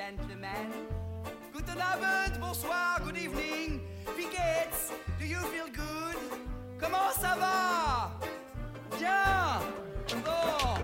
gentlemen. Guten Abend, bonsoir, good evening. Wie geht's? Do you feel good? Comment ça va? Bien. Bon.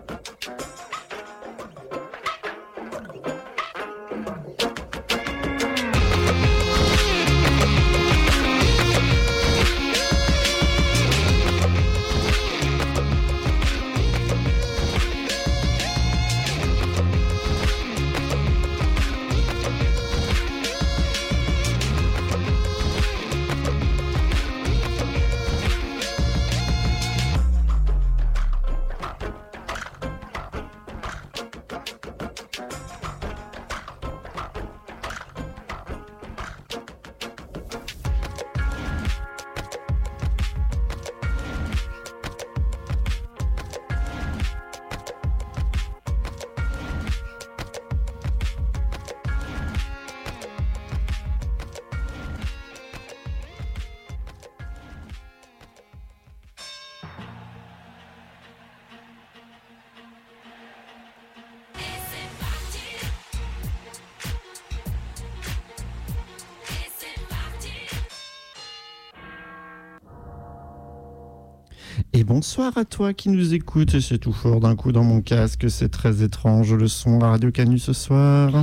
Et bonsoir à toi qui nous écoutes, et c'est tout fort d'un coup dans mon casque, c'est très étrange le son à Radio Canu ce soir.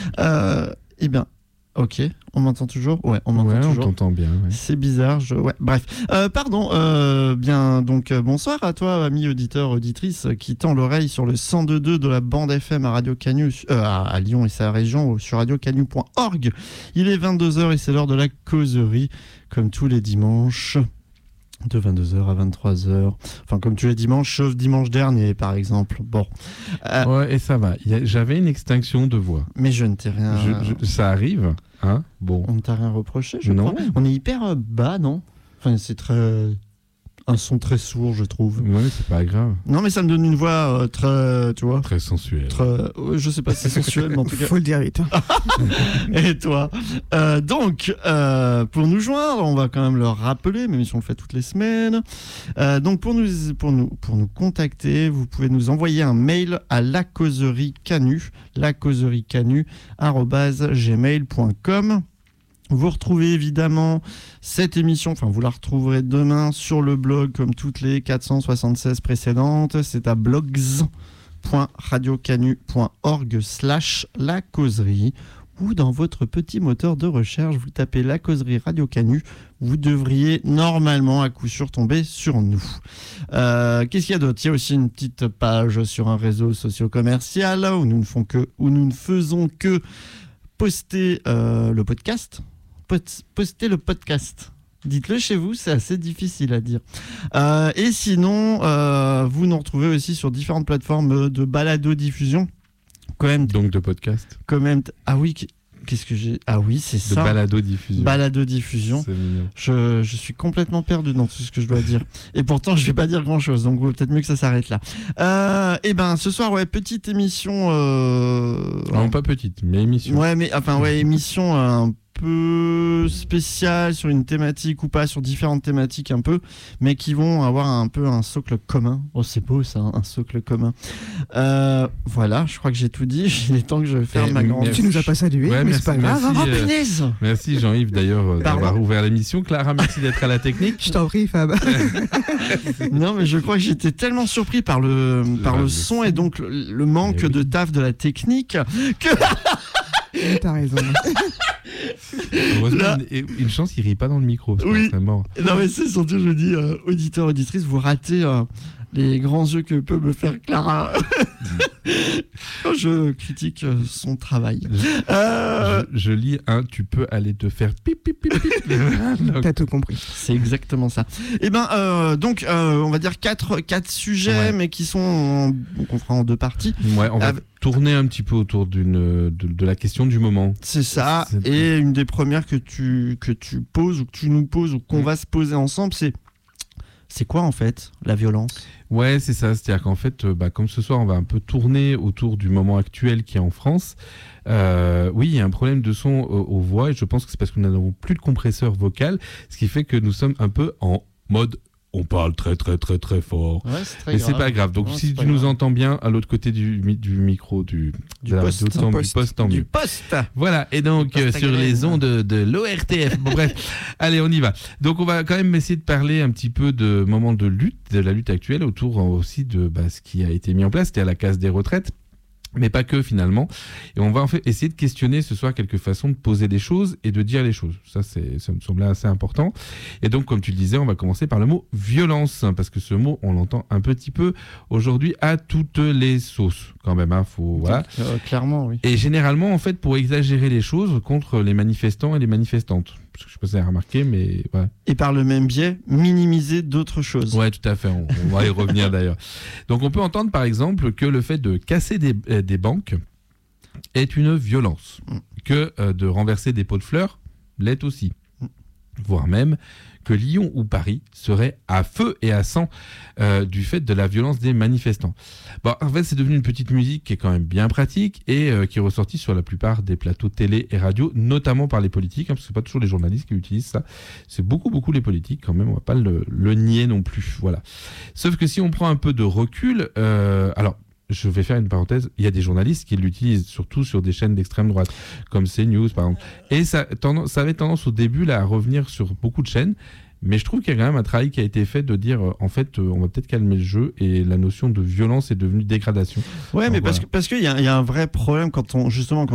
Eh bien, ok, on m'entend toujours ? Ouais, on m'entend toujours. On t'entend bien. Ouais. C'est bizarre, ouais, bref. Bien, donc bonsoir à toi, ami auditeur, auditrice, qui tend l'oreille sur le 102.2 de la bande FM à Radio Canu, à Lyon et sa région, sur radiocanu.org. Il est 22h et c'est l'heure de la causerie, comme tous les dimanches. De 22h à 23h. Enfin, comme tous les dimanches, sauf dimanche dernier, par exemple. Bon. Ouais, et ça va. J'avais une extinction de voix. Mais je ne t'ai rien... Ça arrive, hein ? Bon. On ne t'a rien reproché, je crois. On est hyper bas, non ? Enfin, c'est très... Un son très sourd, je trouve. Ouais, c'est pas grave. Non, mais ça me donne une voix très, tu vois. Très sensuelle. Je sais pas si c'est sensuel, mais en tout cas. Faut le dire vite. Et toi. Pour nous joindre, on va quand même le rappeler, même si on le fait toutes les semaines. Donc, pour nous contacter, vous pouvez nous envoyer un mail à lacauseriecanu@gmail.com. Vous retrouvez évidemment cette émission, enfin vous la retrouverez demain sur le blog comme toutes les 476 précédentes. C'est à blogs.radiocanu.org/la causerie ou dans votre petit moteur de recherche, vous tapez la causerie Radio Canu. Vous devriez normalement à coup sûr tomber sur nous. Qu'est-ce qu'il y a d'autre ? Il y a aussi une petite page sur un réseau socio-commercial où nous ne faisons que poster le podcast. Postez le podcast. Dites-le chez vous, c'est assez difficile à dire. Et sinon, vous nous retrouvez aussi sur différentes plateformes de balado-diffusion. Donc de podcast. Ah oui, qu'est-ce que j'ai ? Ah oui, c'est ça. De balado-diffusion. Balado-diffusion. C'est mignon. Je suis complètement perdu dans tout ce que je dois dire. Et pourtant, je vais pas dire grand-chose, donc peut-être mieux que ça s'arrête là. Et ben, ce soir, ouais, petite émission... Non, pas petite, mais émission. Émission un peu spéciale sur une thématique ou pas, sur différentes thématiques un peu, mais qui vont avoir un peu un socle commun. Oh, c'est beau ça, un socle commun. Voilà, je crois que j'ai tout dit. Il est temps que je ferme ma grande... Tu nous as pas salué, mais c'est pas grave. Punaise ! Merci Jean-Yves d'ailleurs d'avoir ouvert l'émission. Clara, merci d'être à la technique. Je t'en prie, Fab. Non, mais je crois que j'étais tellement surpris par le son et donc le manque de taf de la technique que... T'as raison. Heureusement, une chance, il rit pas dans le micro. Oui. C'est mort. Non, mais c'est surtout, je dis, auditeur, auditrice, vous ratez les grands yeux que peut me faire Clara quand je critique son travail. Je lis tu peux aller te faire pip pip pip pip. T'as tout compris. C'est exactement ça. Et donc on va dire quatre sujets, mais qui sont qu'on fera en deux parties. Ouais, on va tourner un petit peu autour de la question du moment. C'est ça. Et une des premières que tu poses ou que tu nous poses ou qu'on va se poser ensemble, c'est quoi en fait la violence ? Ouais, c'est ça. C'est-à-dire qu'en fait, comme ce soir, on va un peu tourner autour du moment actuel qui est en France. Oui, il y a un problème de son aux voix et je pense que c'est parce que nous n'avons plus de compresseur vocal, ce qui fait que nous sommes un peu en mode on parle très très très très fort. Ouais, c'est très Mais grave. c'est pas grave. Donc Non, si c'est pas tu nous grave. entends bien à l'autre côté du micro, de la poste. radio, du poste, tant Du mieux. poste. Voilà, et donc Du poste à sur graines. les ondes de l'ORTF. Bon, bref, allez, on y va. Donc on va quand même essayer de parler un petit peu de moments de lutte, de la lutte actuelle, autour aussi de ce qui a été mis en place, c'est-à-dire la case des retraites. Mais pas que finalement. Et on va en fait essayer de questionner ce soir quelques façons de poser des choses et de dire les choses. Ça me semblait assez important. Et donc, comme tu le disais, on va commencer par le mot violence, parce que ce mot, on l'entend un petit peu aujourd'hui à toutes les sauces, quand même. Hein, voilà. Clairement, oui. Et généralement, en fait, pour exagérer les choses contre les manifestants et les manifestantes. Parce que je sais pas si vous avez remarqué, mais voilà. Et par le même biais, minimiser d'autres choses. Ouais, tout à fait. On va y revenir d'ailleurs. Donc, on peut entendre par exemple que le fait de casser des banques est une violence, que de renverser des pots de fleurs l'est aussi, voire même que Lyon ou Paris seraient à feu et à sang du fait de la violence des manifestants. Bon, en fait, c'est devenu une petite musique qui est quand même bien pratique et qui est ressortie sur la plupart des plateaux télé et radio, notamment par les politiques, parce que c'est pas toujours les journalistes qui utilisent ça. C'est beaucoup les politiques quand même, on va pas le nier non plus. Voilà. Sauf que si on prend un peu de recul, alors, je vais faire une parenthèse, il y a des journalistes qui l'utilisent, surtout sur des chaînes d'extrême droite, comme CNews par exemple. Et ça avait tendance au début là, à revenir sur beaucoup de chaînes, mais je trouve qu'il y a quand même un travail qui a été fait de dire, en fait, on va peut-être calmer le jeu, et la notion de violence est devenue dégradation. Ouais, donc, mais voilà. parce qu'il y a un vrai problème quand on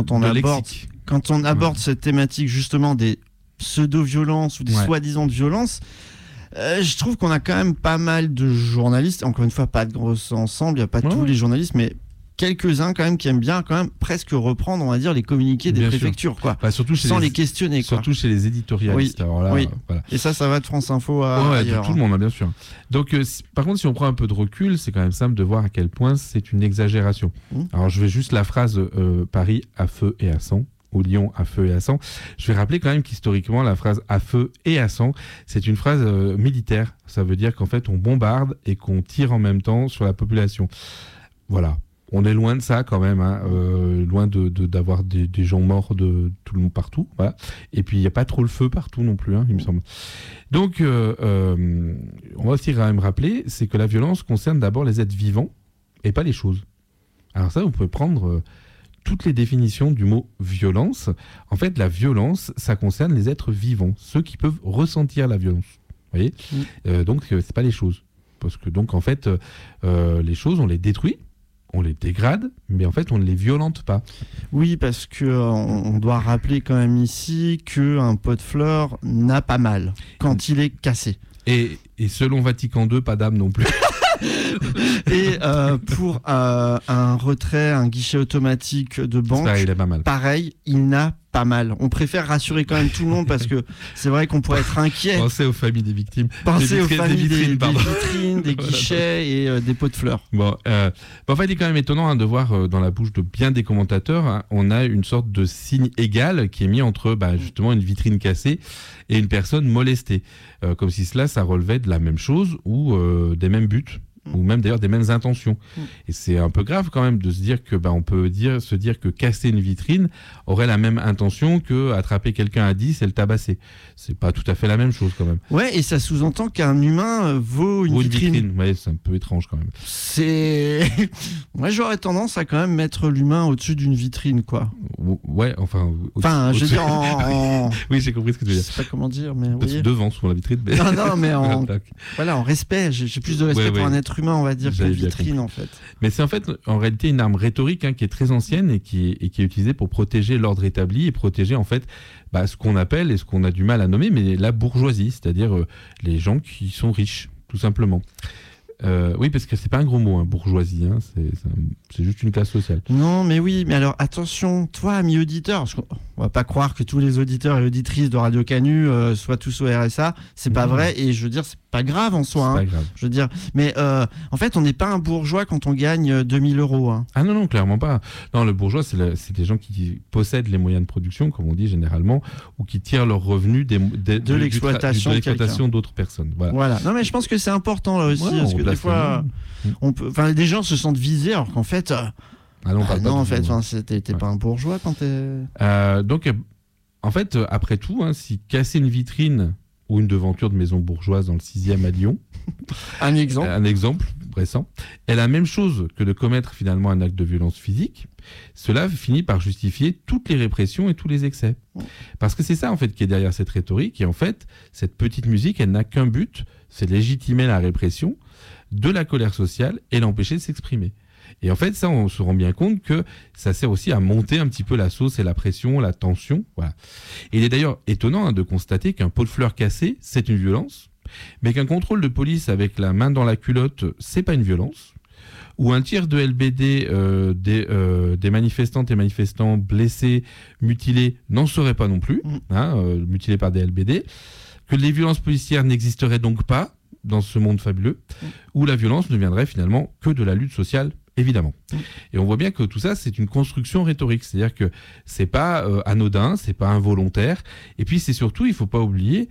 aborde cette thématique justement des pseudo-violences ou des soi-disant violences. Je trouve qu'on a quand même pas mal de journalistes, encore une fois pas de gros ensemble, il n'y a pas tous les journalistes, mais quelques-uns quand même qui aiment bien quand même presque reprendre, on va dire, les communiqués des Bien préfectures, quoi. Bah, surtout sans les questionner, quoi. Surtout chez les éditorialistes. Oui. Alors là, Oui. voilà. Et ça va de France Info à Ouais, ailleurs. de tout le monde, hein, bien sûr. Donc, par contre, si on prend un peu de recul, c'est quand même simple de voir à quel point c'est une exagération. Alors, je vais juste la phrase Paris à feu et à sang, ou Lyon à feu et à sang. Je vais rappeler quand même qu'historiquement, la phrase à feu et à sang, c'est une phrase militaire. Ça veut dire qu'en fait, on bombarde et qu'on tire en même temps sur la population. Voilà. On est loin de ça quand même, hein, loin d'avoir des gens morts de tout le monde partout. Voilà. Et puis il n'y a pas trop le feu partout non plus, hein, il me semble. Donc on va aussi quand même rappeler, c'est que la violence concerne d'abord les êtres vivants et pas les choses. Alors ça, vous pouvez prendre toutes les définitions du mot violence. En fait, la violence, ça concerne les êtres vivants, ceux qui peuvent ressentir la violence. Vous voyez ? Donc c'est pas les choses, parce que donc en fait les choses, on les détruit. On les dégrade, mais en fait, on ne les violente pas. Oui, parce que on doit rappeler quand même ici qu'un pot de fleurs n'a pas mal quand il est cassé. Et selon Vatican II, pas d'âme non plus. Et pour un retrait, un guichet automatique de banque, il a pas mal. Pareil, il n'a pas mal. On préfère rassurer quand même tout le monde parce que c'est vrai qu'on pourrait être inquiet. Pensez aux familles des victimes. Pensez aux familles des vitrines, des guichets et des pots de fleurs. Bon, en fait, il est quand même étonnant de voir dans la bouche de bien des commentateurs, hein, on a une sorte de signe égal qui est mis entre justement une vitrine cassée et une personne molestée. Comme si ça relevait de la même chose ou des mêmes buts. Ou même d'ailleurs des mêmes intentions. Et c'est un peu grave quand même de se dire que on peut se dire que casser une vitrine aurait la même intention que attraper quelqu'un à 10 et le tabasser. C'est pas tout à fait la même chose quand même. Ouais, et ça sous-entend qu'un humain vaut une vitrine. Ouais, c'est un peu étrange quand même. Moi j'aurais tendance à quand même mettre l'humain au-dessus d'une vitrine, quoi. Ouais, enfin je veux dire Oui, j'ai compris ce que tu veux dire. Je sais pas comment dire, mais oui. Devant sur la vitrine. Mais... Non, mais en respect. J'ai plus de respect pour un être humain, on va dire, qu'une vitrine en fait. Mais c'est en fait en réalité une arme rhétorique qui est très ancienne et qui est utilisée pour protéger l'ordre établi et protéger en fait ce qu'on appelle et ce qu'on a du mal à nommer, mais la bourgeoisie, c'est-à-dire les gens qui sont riches, tout simplement. Oui, parce que c'est pas un gros mot, hein, bourgeoisie, hein, c'est juste une classe sociale. Non, mais oui, mais alors attention, toi, ami auditeur, parce qu'on va pas croire que tous les auditeurs et auditrices de Radio Canu soient tous au RSA, c'est pas vrai, et je veux dire, c'est pas grave en soi. C'est pas grave. Je veux dire, mais en fait, on n'est pas un bourgeois quand on gagne 2000 €. Hein. Ah non, clairement pas. Non, le bourgeois, c'est des gens qui possèdent les moyens de production, comme on dit généralement, ou qui tirent leurs revenus de l'exploitation d'autres personnes. Voilà. Non, mais je pense que c'est important là aussi, parce que des fois, des gens se sentent visés, alors qu'en fait, t'es pas un bourgeois quand t'es. Donc, en fait, après tout, si casser une vitrine ou une devanture de maison bourgeoise dans le 6e à Lyon. Un exemple. Un exemple récent. Et la même chose que de commettre finalement un acte de violence physique, cela finit par justifier toutes les répressions et tous les excès. Parce que c'est ça en fait qui est derrière cette rhétorique. Et en fait, cette petite musique, elle n'a qu'un but, c'est légitimer la répression de la colère sociale et l'empêcher de s'exprimer. Et en fait, ça, on se rend bien compte que ça sert aussi à monter un petit peu la sauce et la pression, la tension. Voilà. Et il est d'ailleurs étonnant de constater qu'un pot de fleurs cassé, c'est une violence, mais qu'un contrôle de police avec la main dans la culotte, c'est pas une violence, ou un tir de LBD des manifestantes et manifestants blessés, mutilés, n'en serait pas non plus, mutilés par des LBD, que les violences policières n'existeraient donc pas dans ce monde fabuleux, où la violence ne viendrait finalement que de la lutte sociale, évidemment. Et on voit bien que tout ça, c'est une construction rhétorique, c'est-à-dire que c'est pas anodin, c'est pas involontaire, et puis c'est surtout, il faut pas oublier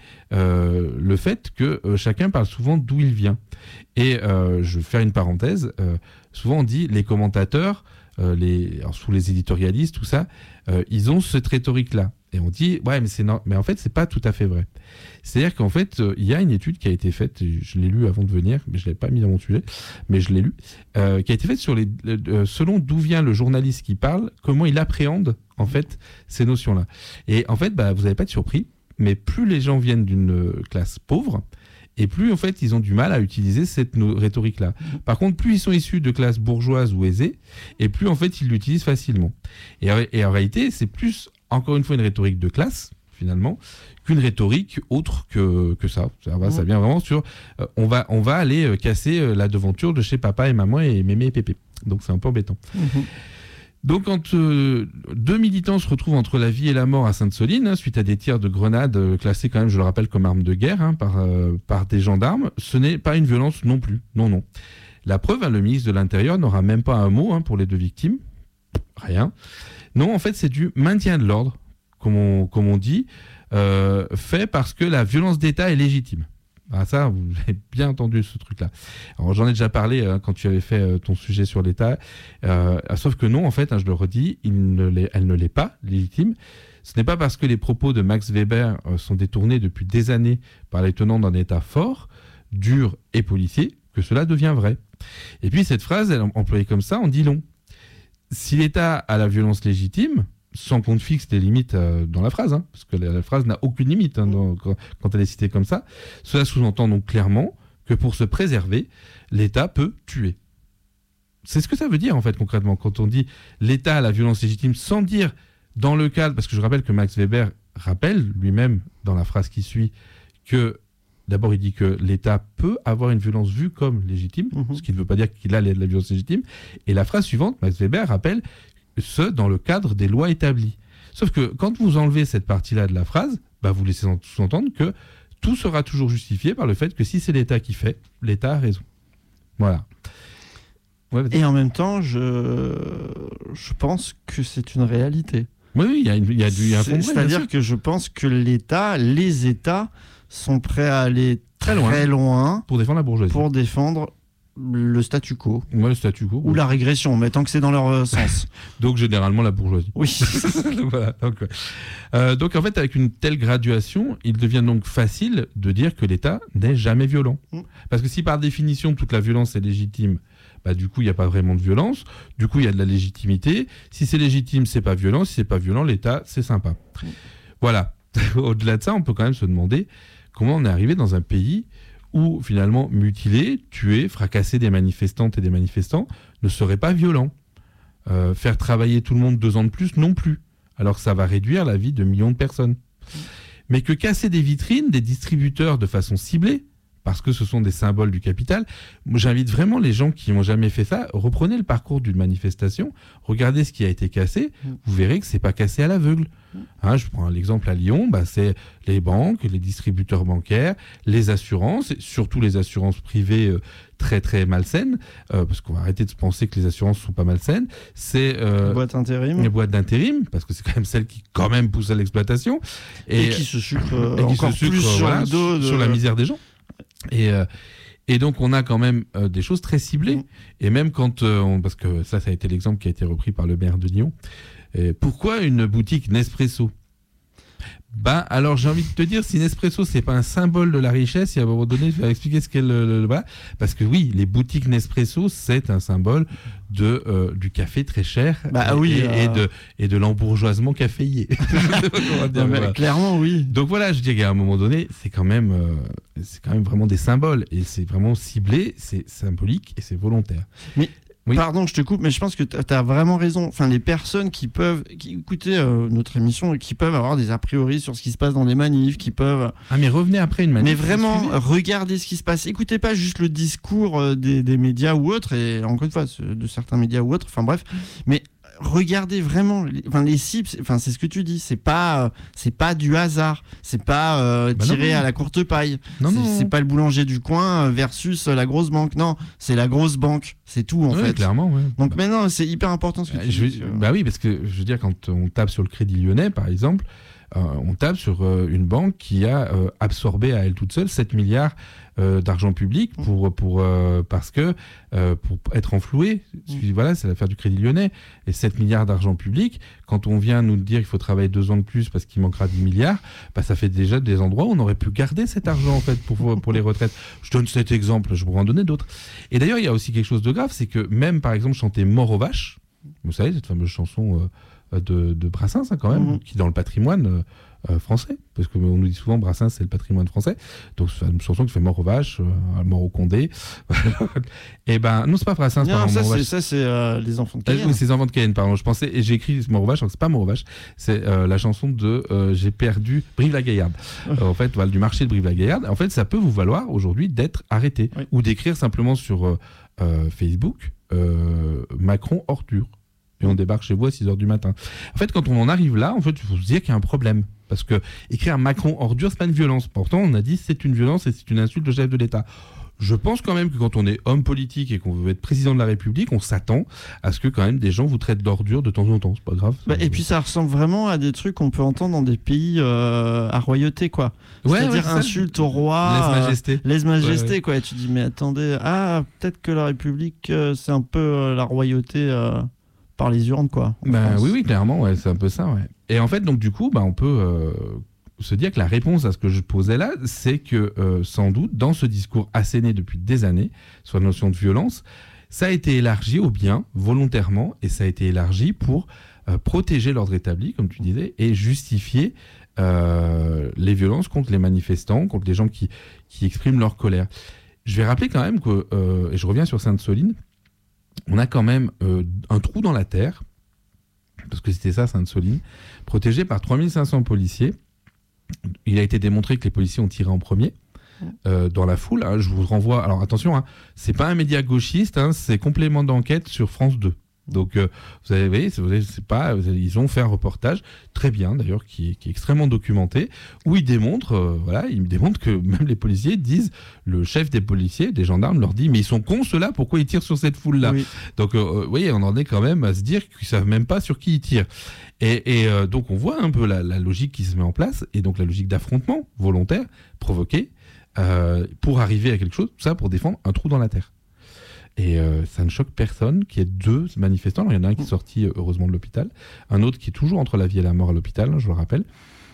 le fait que chacun parle souvent d'où il vient. Et je vais faire une parenthèse, souvent on dit les commentateurs, alors, sous les éditorialistes, tout ça, ils ont cette rhétorique-là. Et on dit, ouais, mais en fait, c'est pas tout à fait vrai. C'est-à-dire qu'en fait, il y a une étude qui a été faite, je l'ai lue avant de venir, mais je l'ai pas mis dans mon sujet, mais je l'ai lue, qui a été faite sur selon d'où vient le journaliste qui parle, comment il appréhende, en fait, ces notions-là. Et en fait, vous n'allez pas être surpris, mais plus les gens viennent d'une classe pauvre, et plus, en fait, ils ont du mal à utiliser cette rhétorique-là. Par contre, plus ils sont issus de classes bourgeoises ou aisées, et plus, en fait, ils l'utilisent facilement. Et en réalité, c'est plus, encore une fois, une rhétorique de classe, finalement, qu'une rhétorique autre que ça. Ça vient vraiment sur... on va aller casser la devanture de chez papa et maman et mémé et pépé. Donc, c'est un peu embêtant. Donc, quand deux militants se retrouvent entre la vie et la mort à Sainte-Soline, suite à des tirs de grenades classés quand même, je le rappelle, comme arme de guerre par des gendarmes, ce n'est pas une violence non plus. Non. La preuve, le ministre de l'Intérieur n'aura même pas un mot pour les deux victimes. Rien. Non, en fait, c'est du maintien de l'ordre, comme on dit, fait parce que la violence d'État est légitime. Ah, ça, vous avez bien entendu ce truc-là. Alors, j'en ai déjà parlé quand tu avais fait ton sujet sur l'État. Sauf que non, en fait, je le redis, elle ne l'est pas légitime. Ce n'est pas parce que les propos de Max Weber sont détournés depuis des années par les tenants d'un État fort, dur et policier que cela devient vrai. Et puis, cette phrase, elle, employée comme ça, on dit long. Si l'État a la violence légitime, sans qu'on ne fixe des limites dans la phrase, parce que la phrase n'a aucune limite quand elle est citée comme ça, cela sous-entend donc clairement que pour se préserver, l'État peut tuer. C'est ce que ça veut dire en fait concrètement, quand on dit l'État a la violence légitime, sans dire dans le cadre, parce que je rappelle que Max Weber rappelle lui-même dans la phrase qui suit que d'abord il dit que l'État peut avoir une violence vue comme légitime, ce qui ne veut pas dire qu'il a la violence légitime, et la phrase suivante, Max Weber rappelle ce dans le cadre des lois établies. Sauf que quand vous enlevez cette partie-là de la phrase, vous laissez sous-entendre que tout sera toujours justifié par le fait que si c'est l'État qui fait, l'État a raison. Voilà. Ouais, et en même temps, je pense que c'est une réalité. Oui, il y a un fond. C'est-à-dire que je pense que les États sont prêts à aller très loin pour défendre la bourgeoisie. Pour défendre le statu quo. Ouais, le statu quo. Ou la régression, mais tant que c'est dans leur sens. Donc, généralement, la bourgeoisie. Oui. Voilà. Donc, en fait, avec une telle graduation, il devient donc facile de dire que l'État n'est jamais violent. Parce que si, par définition, toute la violence est légitime, du coup, il n'y a pas vraiment de violence. Du coup, il y a de la légitimité. Si c'est légitime, c'est pas violent. Si c'est pas violent, l'État, c'est sympa. Voilà. Au-delà de ça, on peut quand même se demander comment on est arrivé dans un pays où finalement mutiler, tuer, fracasser des manifestantes et des manifestants ne serait pas violent. Faire travailler tout le monde 2 ans de plus non plus, alors que ça va réduire la vie de millions de personnes. Mais que casser des vitrines, des distributeurs de façon ciblée, parce que ce sont des symboles du capital, moi, j'invite vraiment les gens qui n'ont jamais fait ça, reprenez le parcours d'une manifestation, regardez ce qui a été cassé, vous verrez que c'est pas cassé à l'aveugle. Je prends l'exemple à Lyon, c'est les banques, les distributeurs bancaires, les assurances, surtout les assurances privées très très malsaines, parce qu'on va arrêter de se penser que les assurances sont pas malsaines. C'est les boîtes d'intérim. Les boîtes d'intérim, parce que c'est quand même celles qui quand même poussent à l'exploitation et qui se sucrent encore plus sur le dos sur la misère des gens. Et donc, on a quand même des choses très ciblées. Et même quand... parce que ça a été l'exemple qui a été repris par le maire de Lyon. Pourquoi une boutique Nespresso ? Alors j'ai envie de te dire, si Nespresso c'est pas un symbole de la richesse, et à un moment donné je vais expliquer ce qu'est voilà, parce que oui, les boutiques Nespresso c'est un symbole du café très cher et de l'embourgeoisement caféier. Non, mais clairement oui. Donc voilà, je dis qu'à un moment donné c'est quand même vraiment des symboles et c'est vraiment ciblé, c'est symbolique et c'est volontaire. Mais oui. Pardon, je te coupe, mais je pense que tu as vraiment raison. Enfin, les personnes qui écoutaient notre émission et qui peuvent avoir des a priori sur ce qui se passe dans les manifs, qui peuvent... Ah, mais revenez après une manif. Mais vraiment, regardez ce qui se passe. Écoutez pas juste le discours des médias ou autres, et encore une fois, de certains médias ou autres, enfin bref, mais... Regardez vraiment, les cibles, c'est ce que tu dis, c'est pas du hasard, c'est pas tiré à la courte paille, c'est pas le boulanger du coin versus la grosse banque, non, c'est la grosse banque, c'est tout en fait. Clairement, ouais. Donc maintenant, c'est hyper important ce que tu dis. Oui, parce que je veux dire, quand on tape sur le Crédit Lyonnais, par exemple, on tape sur une banque qui a absorbé à elle toute seule 7 milliards d'argent public parce que pour être enfloué, voilà, c'est l'affaire du Crédit Lyonnais, et 7 milliards d'argent public, quand on vient nous dire qu'il faut travailler 2 ans de plus parce qu'il manquera 10 milliards, ça fait déjà des endroits où on aurait pu garder cet argent en fait pour les retraites. Je donne cet exemple, je pourrais en donner d'autres. Et d'ailleurs, il y a aussi quelque chose de grave, c'est que même par exemple chanter Mort aux vaches, vous savez, cette fameuse chanson de Brassens quand même, qui est dans le patrimoine français, parce qu'on nous dit souvent Brassens c'est le patrimoine français, donc c'est une chanson qui fait Mort aux vaches, Mort au Condé. Et non, c'est pas Brassens, non, ça c'est les enfants de Cayenne. Oui, c'est les enfants de Cayenne, pardon. Je pensais, et j'ai écrit Mort aux vaches, donc c'est pas Mort aux vaches, c'est la chanson de J'ai perdu Brive-la-Gaillarde. En fait, voilà, du marché de Brive-la-Gaillarde. En fait, ça peut vous valoir aujourd'hui d'être arrêté, ou d'écrire simplement sur Facebook Macron ordure. Et on débarque chez vous à 6h du matin. En fait, quand on en arrive là, en fait, il faut se dire qu'il y a un problème. Parce que écrire Macron ordure, c'est pas une violence. Pourtant, on a dit c'est une violence et c'est une insulte au chef de l'État. Je pense quand même que quand on est homme politique et qu'on veut être président de la République, on s'attend à ce que quand même des gens vous traitent d'ordure de temps en temps. C'est pas grave. Et puis ça ressemble vraiment à des trucs qu'on peut entendre dans des pays à royauté, quoi. C'est-à-dire insulte au roi, lèse-majesté, quoi. Et tu dis mais attendez, peut-être que la République c'est un peu la royauté par les urnes, quoi. Oui, clairement, c'est un peu ça, ouais. Et en fait, donc du coup, on peut se dire que la réponse à ce que je posais là, c'est que sans doute, dans ce discours asséné depuis des années, sur la notion de violence, ça a été élargi au bien, volontairement, et ça a été élargi pour protéger l'ordre établi, comme tu disais, et justifier les violences contre les manifestants, contre les gens qui expriment leur colère. Je vais rappeler quand même que, et je reviens sur Sainte-Soline, on a quand même un trou dans la terre, parce que c'était ça, Sainte-Soline, protégé par 3500 policiers. Il a été démontré que les policiers ont tiré en premier dans la foule. Je vous renvoie, alors attention, c'est pas un média gauchiste, c'est complément d'enquête sur France 2. Donc, vous avez, ils ont fait un reportage très bien, d'ailleurs, qui est extrêmement documenté, où ils démontrent que même les policiers disent, le chef des policiers, des gendarmes, leur dit, mais ils sont cons ceux-là, pourquoi ils tirent sur cette foule-là ? Oui. Donc, vous voyez, on en est quand même à se dire qu'ils savent même pas sur qui ils tirent. Et donc, on voit un peu la logique qui se met en place, et donc la logique d'affrontement volontaire, provoqué, pour arriver à quelque chose, tout ça pour défendre un trou dans la terre. Et ça ne choque personne qu'il y ait 2 manifestants. Alors, il y en a un qui est sorti heureusement de l'hôpital, un autre qui est toujours entre la vie et la mort à l'hôpital, je le rappelle.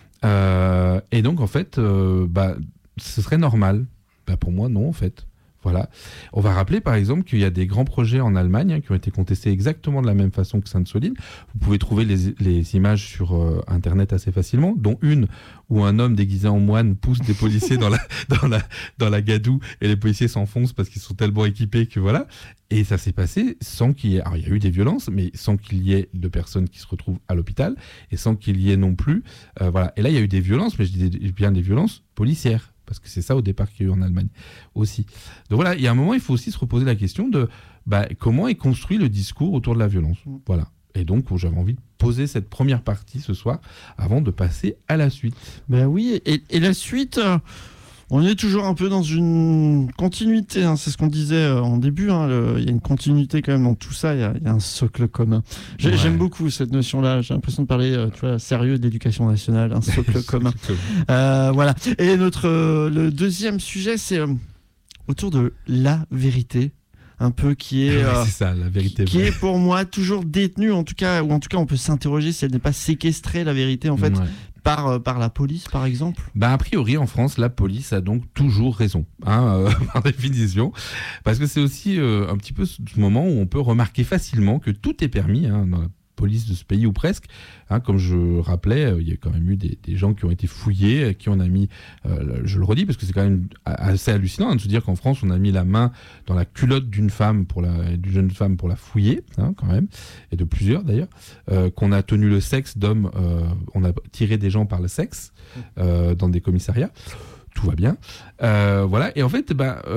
Et donc en fait, ce serait normal. Pour moi, non en fait. Voilà. On va rappeler par exemple qu'il y a des grands projets en Allemagne qui ont été contestés exactement de la même façon que Sainte-Soline. Vous pouvez trouver les images sur Internet assez facilement, dont une où un homme déguisé en moine pousse des policiers dans la gadoue et les policiers s'enfoncent parce qu'ils sont tellement équipés que voilà. Et ça s'est passé sans qu'il y ait... Alors il y a eu des violences, mais sans qu'il y ait de personnes qui se retrouvent à l'hôpital et sans qu'il y ait non plus... voilà. Et là, il y a eu des violences, mais je dis bien des violences policières. Parce que c'est ça au départ qu'il y a eu en Allemagne aussi. Donc voilà, il y a un moment, il faut aussi se reposer la question de comment est construit le discours autour de la violence. Voilà. Et donc, j'avais envie de poser cette première partie ce soir avant de passer à la suite. Oui, et la suite... On est toujours un peu dans une continuité, c'est ce qu'on disait en début, il y a une continuité quand même dans tout ça, il y a un socle commun. J'aime beaucoup cette notion-là, j'ai l'impression de parler sérieux d'éducation nationale, un socle commun. Voilà. Et le deuxième sujet, c'est autour de la vérité. Un peu qui est, c'est ça, la vérité qui est pour moi toujours détenue, en tout cas on peut s'interroger si elle n'est pas séquestrée, la vérité en fait, par la police, par exemple ? A priori, en France, la police a donc toujours raison, par définition. Parce que c'est aussi un petit peu ce moment où on peut remarquer facilement que tout est permis dans la police de ce pays, ou presque. Comme je rappelais, il y a quand même eu des gens qui ont été fouillés, qui on a mis, je le redis, parce que c'est quand même assez hallucinant de se dire qu'en France, on a mis la main dans la culotte d'une jeune femme pour la fouiller, quand même, et de plusieurs d'ailleurs, qu'on a tenu le sexe d'hommes, on a tiré des gens par le sexe dans des commissariats. Tout va bien. Voilà. Et en fait,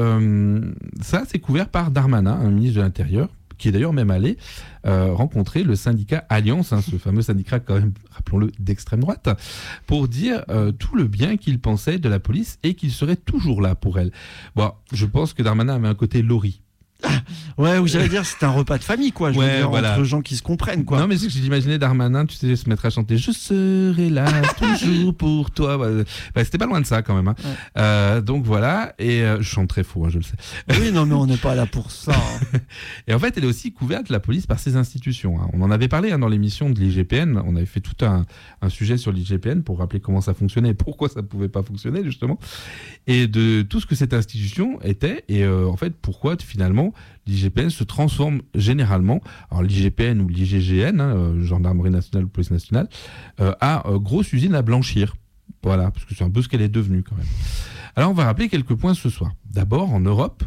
ça, c'est couvert par Darmanin, un ministre de l'Intérieur, qui est d'ailleurs même allé rencontrer le syndicat Alliance, ce fameux syndicat quand même, rappelons-le, d'extrême droite, pour dire tout le bien qu'il pensait de la police et qu'il serait toujours là pour elle. Bon, je pense que Darmanin avait un côté Laurie. Ouais, ou j'allais dire, c'est un repas de famille, quoi. Je veux dire, voilà. Entre gens qui se comprennent, quoi. Non, mais c'est que j'imaginais Darmanin, tu sais, se mettre à chanter « Je serai là toujours pour toi ». C'était pas loin de ça, quand même. Ouais. Donc voilà, et je chante très faux, je le sais. Oui, non, mais on n'est pas là pour ça. Et en fait, elle est aussi couverte, la police, par ses institutions. On en avait parlé dans l'émission de l'IGPN. On avait fait tout un sujet sur l'IGPN pour rappeler comment ça fonctionnait et pourquoi ça pouvait pas fonctionner, justement. Et de tout ce que cette institution était, et en fait, pourquoi, finalement, l'IGPN se transforme généralement, alors l'IGPN ou l'IGGN, Gendarmerie nationale ou Police nationale, a grosse usine à blanchir. Voilà, parce que c'est un peu ce qu'elle est devenue quand même. Alors on va rappeler quelques points ce soir. D'abord, en Europe,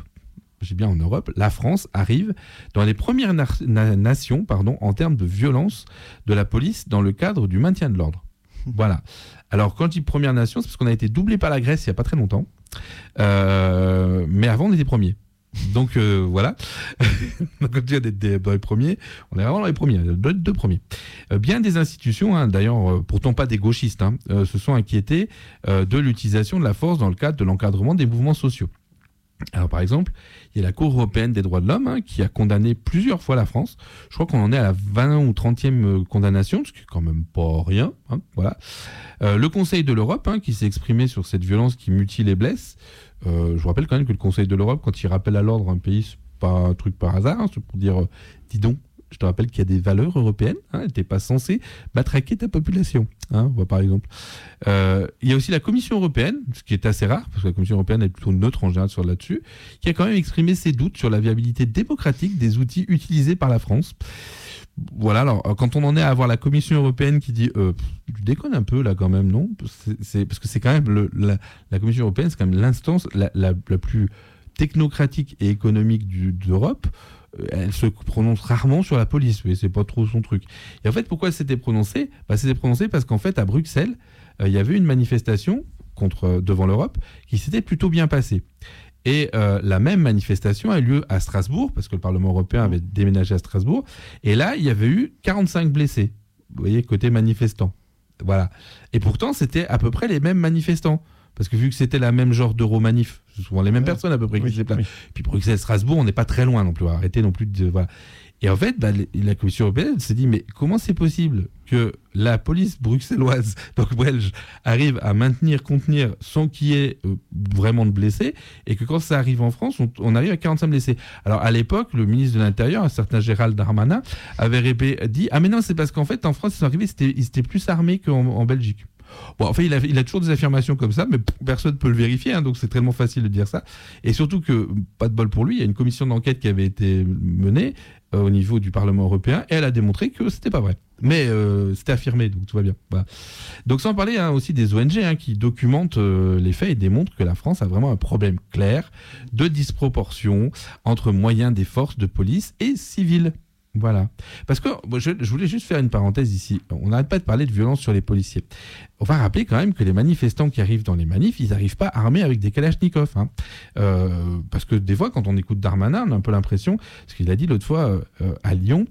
la France arrive dans les premières nations en termes de violence de la police dans le cadre du maintien de l'ordre. Voilà. Alors quand je dis première nation, c'est parce qu'on a été doublé par la Grèce il n'y a pas très longtemps. Mais avant, on était premiers. Donc voilà, quand on dit d'être dans les premiers, on est vraiment dans les premiers, deux premiers. Bien des institutions, d'ailleurs pourtant pas des gauchistes, se sont inquiétés de l'utilisation de la force dans le cadre de l'encadrement des mouvements sociaux. Alors par exemple, il y a la Cour européenne des droits de l'homme qui a condamné plusieurs fois la France. Je crois qu'on en est à la 20 ou 30e condamnation, ce qui est quand même pas rien. Voilà. Le Conseil de l'Europe qui s'est exprimé sur cette violence qui mutile et blesse. Je vous rappelle quand même que le Conseil de l'Europe, quand il rappelle à l'ordre un pays, c'est pas un truc par hasard, c'est pour dire, dis donc, je te rappelle qu'il y a des valeurs européennes, t'es pas censé matraquer ta population, par exemple. Il y a aussi la Commission européenne, ce qui est assez rare, parce que la Commission européenne est plutôt neutre en général là-dessus, qui a quand même exprimé ses doutes sur la viabilité démocratique des outils utilisés par la France. Voilà, alors quand on en est à avoir la Commission européenne qui dit tu déconnes un peu là quand même, non ? Parce que c'est quand même la Commission européenne, c'est quand même l'instance la plus technocratique et économique d'Europe. Elle se prononce rarement sur la police, mais c'est pas trop son truc. Et en fait, pourquoi elle s'était prononcée ? C'était prononcé parce qu'en fait, à Bruxelles, il y avait une manifestation devant l'Europe qui s'était plutôt bien passée. Et la même manifestation a eu lieu à Strasbourg, parce que le Parlement européen avait déménagé à Strasbourg. Et là, il y avait eu 45 blessés. Vous voyez, côté manifestants. Voilà. Et pourtant, c'était à peu près les mêmes manifestants. Parce que vu que c'était la même genre d'Euromanif, c'est souvent les mêmes personnes à peu près qui se déplacent. Oui. Puis Bruxelles, Strasbourg, on n'est pas très loin non plus. Arrêtez non plus de... Voilà. Et en fait, la Commission européenne s'est dit, mais comment c'est possible que la police bruxelloise, donc belge, arrive à contenir sans qu'il y ait vraiment de blessés, et que quand ça arrive en France, on arrive à 45 blessés. Alors à l'époque, le ministre de l'Intérieur, un certain Gérald Darmanin, avait dit, ah mais non, c'est parce qu'en fait, en France, ils sont arrivés, ils étaient plus armés qu'en Belgique. Bon, enfin, il a toujours des affirmations comme ça, mais personne ne peut le vérifier, donc c'est tellement facile de dire ça. Et surtout que, pas de bol pour lui, il y a une commission d'enquête qui avait été menée au niveau du Parlement européen, et elle a démontré que c'était pas vrai. Mais c'était affirmé, donc tout va bien. Voilà. Donc sans parler aussi des ONG qui documentent les faits et démontrent que la France a vraiment un problème clair de disproportion entre moyens des forces de police et civiles. Voilà. Parce que je voulais juste faire une parenthèse ici. On n'arrête pas de parler de violence sur les policiers. On va rappeler quand même que les manifestants qui arrivent dans les manifs, ils n'arrivent pas armés avec des kalachnikovs. Parce que des fois, quand on écoute Darmanin, on a un peu l'impression, parce qu'il a dit l'autre fois à Lyon,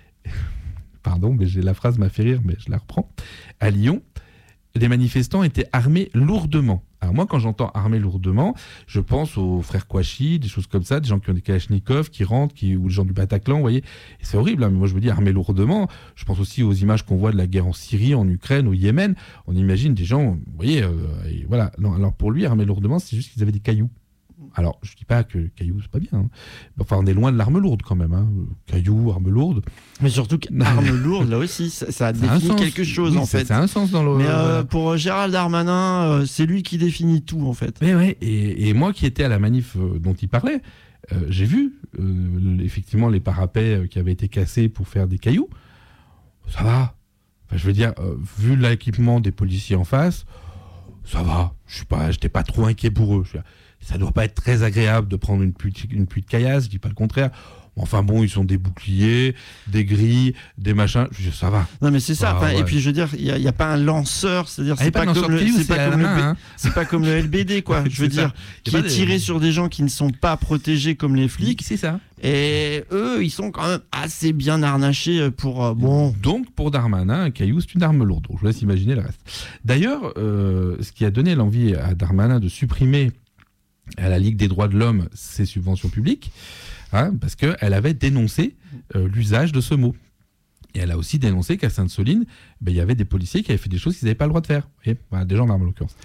pardon, mais la phrase m'a fait rire, mais je la reprends. À Lyon, les manifestants étaient armés lourdement. Alors moi, quand j'entends armés lourdement, je pense aux frères Kouachi, des choses comme ça, des gens qui ont des kalachnikovs, qui rentrent, ou les gens du Bataclan, vous voyez. Et c'est horrible, mais moi je me dis armés lourdement. Je pense aussi aux images qu'on voit de la guerre en Syrie, en Ukraine, au Yémen. On imagine des gens, vous voyez, voilà. Non, alors pour lui, armés lourdement, c'est juste qu'ils avaient des cailloux. Alors, je dis pas que caillou, c'est pas bien. Hein. Enfin, on est loin de l'arme lourde quand même. Hein. Caillou, arme lourde. Mais surtout qu'arme lourde, là aussi, ça définit quelque chose, en fait. Ça a un sens dans le... Mais pour Gérald Darmanin, c'est lui qui définit tout, en fait. Mais ouais, et moi qui étais à la manif dont il parlait, j'ai vu effectivement les parapets qui avaient été cassés pour faire des cailloux. Ça va. Enfin, je veux dire, vu l'équipement des policiers en face, ça va. J'étais pas trop inquiet pour eux. Ça doit pas être très agréable de prendre une pluie de caillasse, je dis pas le contraire. Enfin bon, ils ont des boucliers, des grilles, des machins, ça va. Non mais c'est ça, ouais. Et puis je veux dire, il n'y a pas un lanceur, c'est-à-dire c'est pas comme le LBD quoi, je veux dire, qui est tiré sur des gens qui ne sont pas protégés comme les flics. C'est ça. Et eux, ils sont quand même assez bien harnachés pour... bon. Donc pour Darmanin, un caillou, c'est une arme lourde. Donc, je vous laisse imaginer le reste. D'ailleurs, ce qui a donné l'envie à Darmanin de supprimer à la Ligue des droits de l'homme ses subventions publiques, parce qu'elle avait dénoncé l'usage de ce mot. Et elle a aussi dénoncé qu'à Sainte-Soline, il y avait des policiers qui avaient fait des choses qu'ils n'avaient pas le droit de faire. Et, des gendarmes en l'occurrence.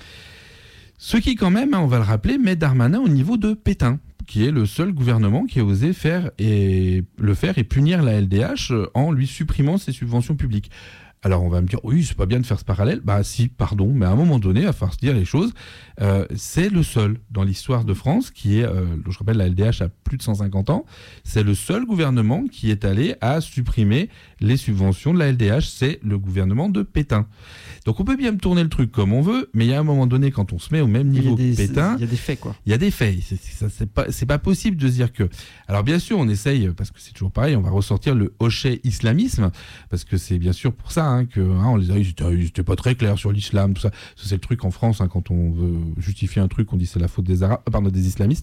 Ce qui quand même, on va le rappeler, met Darmanin au niveau de Pétain, qui est le seul gouvernement qui a osé le faire et punir la LDH en lui supprimant ses subventions publiques. Alors on va me dire, oui, c'est pas bien de faire ce parallèle. Bah si, pardon, mais à un moment donné, il va falloir se dire les choses. C'est le seul dans l'histoire de France qui est, je rappelle, la LDH a plus de 150 ans, c'est le seul gouvernement qui est allé à supprimer les subventions de la LDH, c'est le gouvernement de Pétain. Donc on peut bien me tourner le truc comme on veut, mais il y a un moment donné, quand on se met au même niveau que Pétain... Il y a des faits, quoi. Il y a des faits. C'est pas possible de se dire que... Alors bien sûr, on essaye, parce que c'est toujours pareil, on va ressortir le hochet islamisme, parce que c'est bien sûr pour ça que on les a, ils étaient pas très clairs sur l'islam, tout ça. C'est le truc en France, quand on veut justifier un truc, on dit c'est la faute des Arabes, pardon, des islamistes.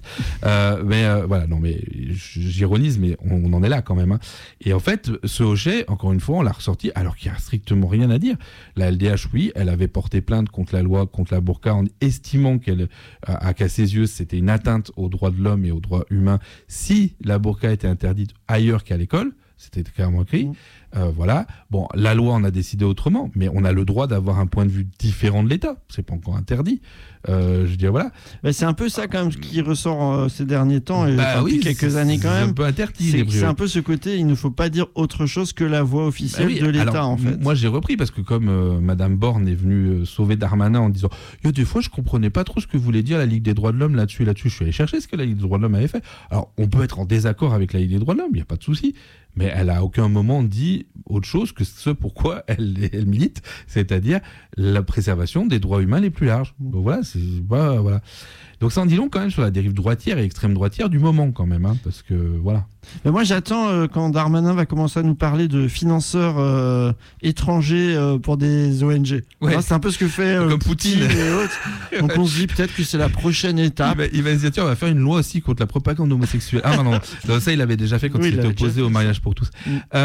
Voilà, non mais j'ironise, mais on en est là quand même. Et en fait, ce hochet, encore une fois, on l'a ressorti alors qu'il n'y a strictement rien à dire. La LDH, oui, elle avait porté plainte contre la loi, contre la burqa, en estimant qu'à ses yeux, c'était une atteinte aux droits de l'homme et aux droits humains si la burqa était interdite ailleurs qu'à l'école. C'était clairement écrit. Voilà. Bon, la loi en a décidé autrement, mais on a le droit d'avoir un point de vue différent de l'État. C'est pas encore interdit. Je veux dire, voilà. C'est un peu ça quand même qui ressort ces derniers temps et depuis quelques années quand même. C'est un peu interdit. C'est un peu ce côté, il ne faut pas dire autre chose que la voix officielle de l'État, en fait. Moi, j'ai repris parce que comme Madame Borne est venue sauver Darmanin en disant, il y a des fois, je comprenais pas trop ce que voulait dire la Ligue des droits de l'homme là-dessus. Je suis allé chercher ce que la Ligue des droits de l'homme avait fait. Alors, on peut être en désaccord avec la Ligue des droits de l'homme, il n'y a pas de souci. Mais elle a à aucun moment dit autre chose que ce pourquoi elle milite, c'est-à-dire la préservation des droits humains les plus larges. Donc voilà, voilà. Donc ça en dit long quand même sur la dérive droitière et extrême droitière du moment quand même, parce que voilà. Mais moi j'attends quand Darmanin va commencer à nous parler de financeurs étrangers pour des ONG. Ouais. C'est un peu ce que fait comme Poutine et autres. Donc on se dit peut-être que c'est la prochaine étape. Il va se dire, tiens, on va faire une loi aussi contre la propagande homosexuelle. Ah non, ça il avait déjà fait quand il était opposé au mariage pour tous.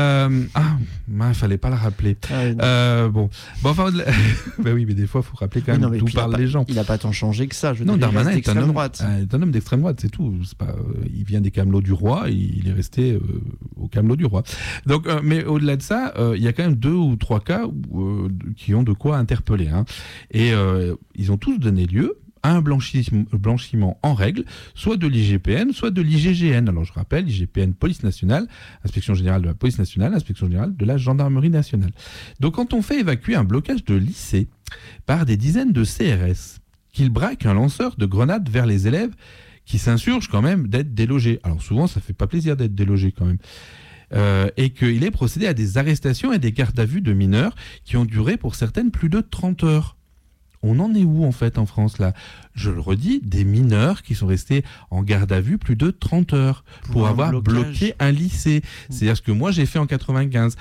Il fallait pas le rappeler. Enfin, oui, mais des fois il faut rappeler quand même d'où parlent les gens. Il n'a pas tant changé que ça. Darmanin est un homme d'extrême droite, c'est tout. Il vient des camelots du roi, il est resté au camelot du roi. Donc, mais au-delà de ça, il y a quand même 2 ou 3 cas qui ont de quoi interpeller. Et ils ont tous donné lieu à un blanchiment en règle, soit de l'IGPN, soit de l'IGGN. Alors je rappelle, l'IGPN, Police Nationale, Inspection Générale de la Police Nationale, Inspection Générale de la Gendarmerie Nationale. Donc quand on fait évacuer un blocage de lycée par des dizaines de CRS, qu'ils braquent un lanceur de grenades vers les élèves qui s'insurgent quand même d'être délogés. Alors souvent, ça fait pas plaisir d'être délogé quand même. Et qu'il est procédé à des arrestations et des gardes à vue de mineurs qui ont duré pour certaines plus de 30 heures. On en est où en fait en France là ? Je le redis, des mineurs qui sont restés en garde à vue plus de 30 heures pour avoir bloqué un lycée. C'est-à-dire ce que moi j'ai fait en 95.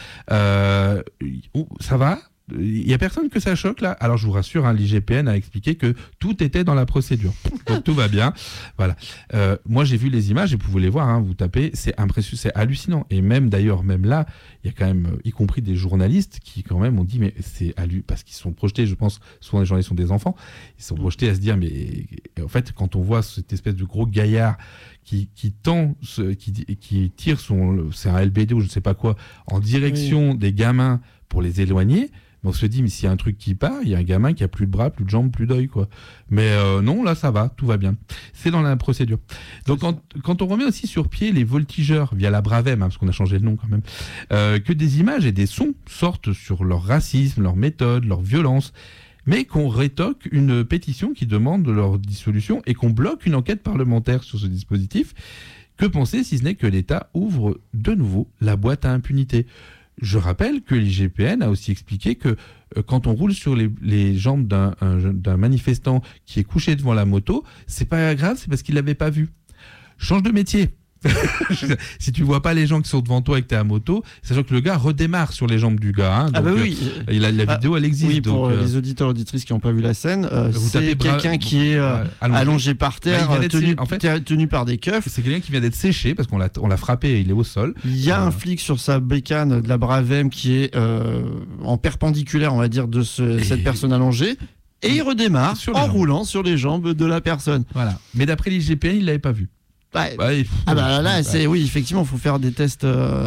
Ça va ? Il n'y a personne que ça choque là. Alors je vous rassure, l'IGPN a expliqué que tout était dans la procédure. Donc tout va bien. Voilà. Moi j'ai vu les images et vous pouvez les voir, vous tapez, c'est impressionnant, c'est hallucinant. Et même là, il y a quand même, y compris des journalistes qui quand même ont dit, mais c'est parce qu'ils sont projetés, je pense, souvent les journalistes sont des enfants, ils sont projetés à se dire, mais en fait quand on voit cette espèce de gros gaillard qui tire c'est un LBD ou je ne sais pas quoi, en direction des gamins pour les éloigner. On se dit, mais s'il y a un truc qui part, il y a un gamin qui a plus de bras, plus de jambes, plus d'œil, quoi. Mais non, là, ça va, tout va bien. C'est dans la procédure. Donc, quand on remet aussi sur pied les voltigeurs, via la Bravem, parce qu'on a changé le nom quand même, que des images et des sons sortent sur leur racisme, leur méthode, leur violence, mais qu'on rétoque une pétition qui demande leur dissolution et qu'on bloque une enquête parlementaire sur ce dispositif, que penser si ce n'est que l'État ouvre de nouveau la boîte à impunité ? Je rappelle que l'IGPN a aussi expliqué que quand on roule sur les jambes d'un manifestant qui est couché devant la moto, c'est pas grave, c'est parce qu'il l'avait pas vu. Change de métier. Si tu vois pas les gens qui sont devant toi et que tu es à moto, sachant que le gars redémarre sur les jambes du gars. Hein, donc, oui. La vidéo, elle existe. Oui, pour donc, les auditeurs et auditrices qui n'ont pas vu la scène, c'est quelqu'un qui est allongé par terre, tenu par des keufs. C'est quelqu'un qui vient d'être séché parce qu'on l'a frappé et il est au sol. Il y a un flic sur sa bécane de la Bravem qui est en perpendiculaire, on va dire, de cette personne allongée. Et il redémarre en roulant sur les jambes de la personne. Voilà. Mais d'après l'IGPN, il l'avait pas vu. Oui, effectivement, il faut faire des tests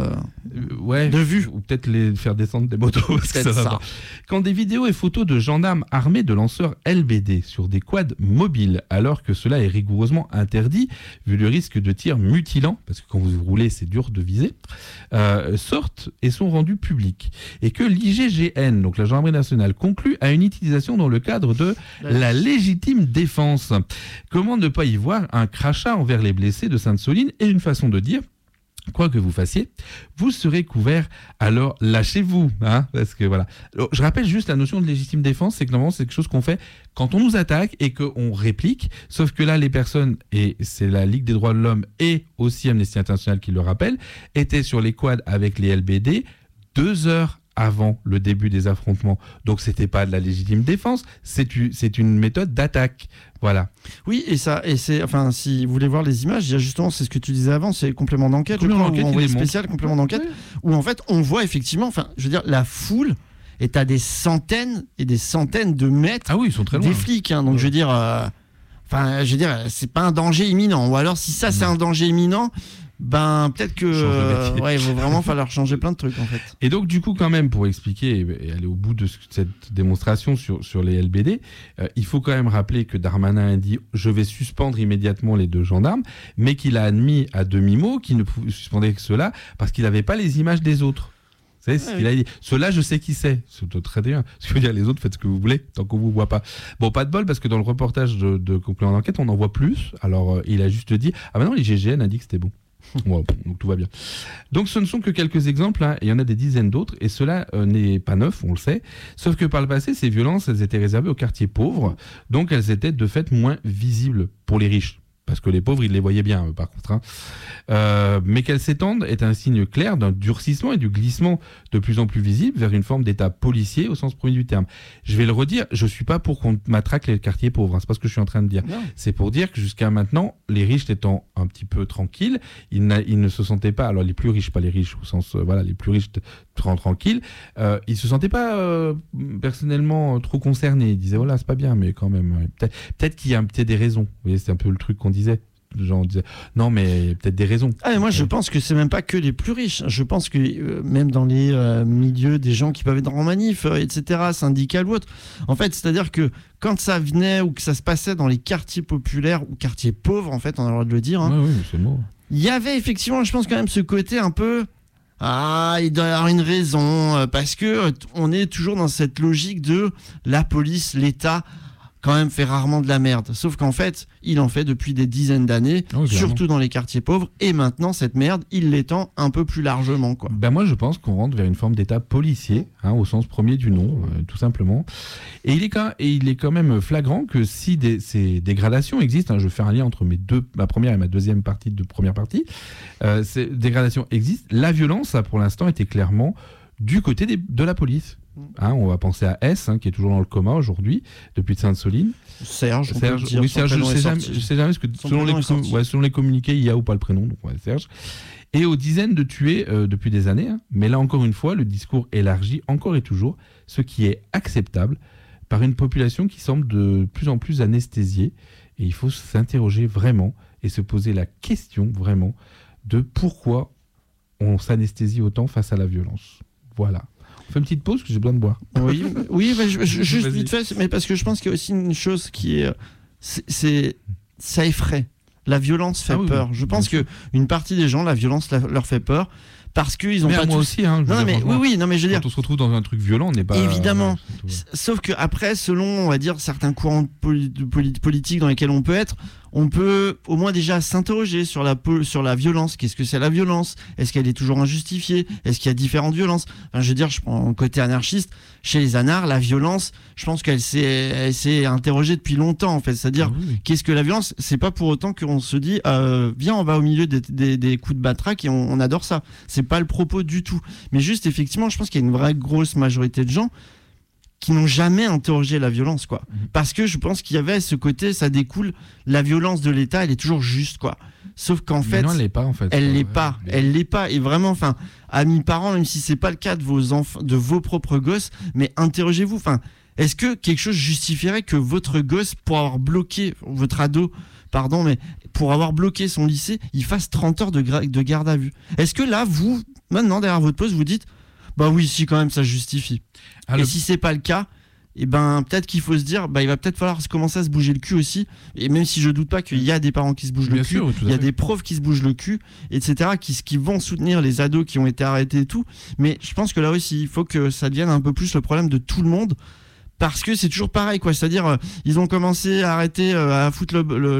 de vue. Ou peut-être les faire descendre des motos. Parce que ça. Quand des vidéos et photos de gendarmes armés de lanceurs LBD sur des quads mobiles, alors que cela est rigoureusement interdit, vu le risque de tir mutilant, parce que quand vous roulez, c'est dur de viser, sortent et sont rendus publics. Et que l'IGGN, donc la Gendarmerie nationale, conclut à une utilisation dans le cadre de la légitime défense. Comment ne pas y voir un crachat envers les blessés de Sainte-Soline et une façon de dire, quoi que vous fassiez, vous serez couvert, alors lâchez-vous. Hein, parce que voilà. Alors, je rappelle juste la notion de légitime défense, c'est que normalement c'est quelque chose qu'on fait quand on nous attaque et qu'on réplique, sauf que là les personnes, et c'est la Ligue des droits de l'homme et aussi Amnesty International qui le rappelle, étaient sur les quads avec les LBD 2 heures avant le début des affrontements. Donc c'était pas de la légitime défense, c'est une méthode d'attaque. Voilà. Oui, si vous voulez voir les images, il y a justement, c'est ce que tu disais avant, c'est le complément d'enquête, complément d'enquête, où en fait on voit effectivement, la foule est à des centaines et des centaines de mètres. Ah oui, ils sont très loin. Des flics, hein, donc je veux dire, c'est pas un danger imminent. Ou alors si ça c'est un danger imminent, peut-être que il va vraiment falloir changer plein de trucs en fait. Et donc du coup quand même pour expliquer et aller au bout de cette démonstration sur les LBD, il faut quand même rappeler que Darmanin a dit je vais suspendre immédiatement les 2 gendarmes, mais qu'il a admis à demi-mot qu'il ne suspendait que cela parce qu'il n'avait pas les images des autres. Vous savez ce qu'il a dit. Ceux-là, je sais qui c'est. C'est très bien. Ce que je veux dire, les autres, faites ce que vous voulez, tant qu'on vous voit pas. Bon, pas de bol, parce que dans le reportage de complément d'enquête, on en voit plus. Alors, il a juste dit, non, l'IGGN a dit que c'était bon. Wow, donc tout va bien. Donc ce ne sont que quelques exemples, hein, et il y en a des dizaines d'autres, et cela n'est pas neuf, on le sait, sauf que par le passé, ces violences, elles étaient réservées aux quartiers pauvres, donc elles étaient de fait moins visibles pour les riches. Parce que les pauvres, ils les voyaient bien, par contre. Hein. Mais qu'elles s'étendent est un signe clair d'un durcissement et du glissement de plus en plus visible vers une forme d'état policier au sens premier du terme. Je vais le redire, je suis pas pour qu'on matraque les quartiers pauvres. Hein, c'est pas ce que je suis en train de dire. Non. C'est pour dire que jusqu'à maintenant, les riches étant un petit peu tranquilles, ils ne se sentaient pas. Alors les plus riches, pas les riches au sens, les plus riches tranquilles, ils se sentaient pas personnellement trop concernés. Ils disaient voilà, c'est pas bien, mais quand même, peut-être qu'il y a peut-être des raisons. Vous voyez, c'est un peu le truc qu'on disait. On disait non, mais peut-être des raisons. Moi, je pense que c'est même pas que les plus riches. Je pense que même dans les milieux des gens qui peuvent être en manif, etc., syndicales ou autres. En fait, c'est-à-dire que quand ça venait ou que ça se passait dans les quartiers populaires ou quartiers pauvres, en fait, on a le droit de le dire. Hein, oui, c'est le mot. Il y avait effectivement, je pense quand même ce côté un peu. Il doit y avoir une raison parce que on est toujours dans cette logique de la police, l'État. Quand même fait rarement de la merde. Sauf qu'en fait, il en fait depuis des dizaines d'années, surtout dans les quartiers pauvres. Et maintenant, cette merde, il l'étend un peu plus largement, quoi. Moi, je pense qu'on rentre vers une forme d'état policier, au sens premier du nom, tout simplement. Et il est quand même flagrant que si ces dégradations existent, je fais un lien entre ma première et ma deuxième partie de première partie, ces dégradations existent. La violence, pour l'instant, était clairement du côté de la police. On va penser à S, qui est toujours dans le coma aujourd'hui, depuis Sainte-Soline. Serge, je sais jamais, parce que selon les communiqués, il y a ou pas le prénom, donc Serge. Et aux dizaines de tués depuis des années, mais là encore une fois, le discours élargit encore et toujours ce qui est acceptable par une population qui semble de plus en plus anesthésiée. Et il faut s'interroger vraiment et se poser la question vraiment de pourquoi on s'anesthésie autant face à la violence. Voilà. On fait une petite pause, parce que j'ai besoin de boire. Oui, juste vite fait, mais parce que je pense qu'il y a aussi une chose qui est, ça effraie. La violence fait peur. Je pense qu'une partie des gens, la violence leur fait peur. Parce qu'ils ont mais pas moi aussi, hein. Non, mais je veux dire. Quand on se retrouve dans un truc violent, on n'est pas. Évidemment. Sauf que après, selon, on va dire, certains courants politiques dans lesquels on peut être, on peut au moins déjà s'interroger sur la violence. Qu'est-ce que c'est la violence ? Est-ce qu'elle est toujours injustifiée ? Est-ce qu'il y a différentes violences ? Enfin, je veux dire, je prends le côté anarchiste. Chez les anards, la violence, je pense qu'elle s'est interrogée depuis longtemps, en fait. C'est-à-dire, qu'est-ce que la violence ? C'est pas pour autant qu'on se dit, viens, on va au milieu des coups de batraque et on adore ça. C'est pas le propos du tout. Mais juste, effectivement, je pense qu'il y a une vraie grosse majorité de gens qui n'ont jamais interrogé la violence, quoi. Parce que je pense qu'il y avait ce côté, ça découle, la violence de l'État, elle est toujours juste, quoi. Sauf qu'en fait, non, elle l'est pas, en fait. Elle l'est pas. Elle l'est pas. Et vraiment, enfin, amis parents, même si c'est pas le cas de vos enfants, de vos propres gosses, mais interrogez-vous. Enfin, est-ce que quelque chose justifierait que votre gosse, pour avoir bloqué votre ado, mais pour avoir bloqué son lycée, il fasse 30 heures de garde à vue? Est-ce que là, vous, maintenant, derrière votre poste, vous dites, bah oui, si, quand même, ça justifie. Et si c'est pas le cas, et peut-être qu'il faut se dire, il va peut-être falloir commencer à se bouger le cul aussi. Et même si je doute pas qu'il y a des parents qui se bougent le cul, il y a des profs qui se bougent le cul, etc., qui vont soutenir les ados qui ont été arrêtés et tout. Mais je pense que là aussi, il faut que ça devienne un peu plus le problème de tout le monde. Parce que c'est toujours pareil, quoi. C'est-à-dire, ils ont commencé à arrêter, à foutre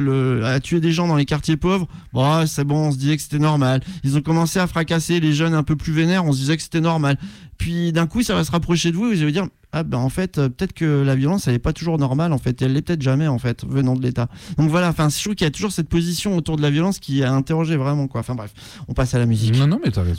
à tuer des gens dans les quartiers pauvres. Bon, c'est bon, on se disait que c'était normal. Ils ont commencé à fracasser les jeunes un peu plus vénères, on se disait que c'était normal. Puis d'un coup, ça va se rapprocher de vous et vous allez dire, en fait, peut-être que la violence, elle n'est pas toujours normale, en fait. Elle l'est peut-être jamais, en fait, venant de l'État. Donc voilà, enfin, je trouve qu'il y a toujours cette position autour de la violence qui est à interroger vraiment, quoi. Enfin bref, on passe à la musique. Non, mais t'as raison.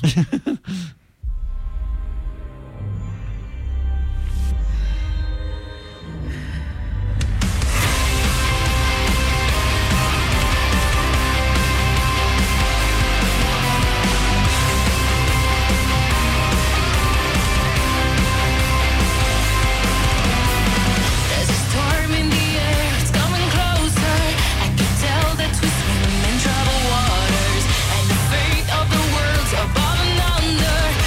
Troubled waters, and the fate of the world's above and under.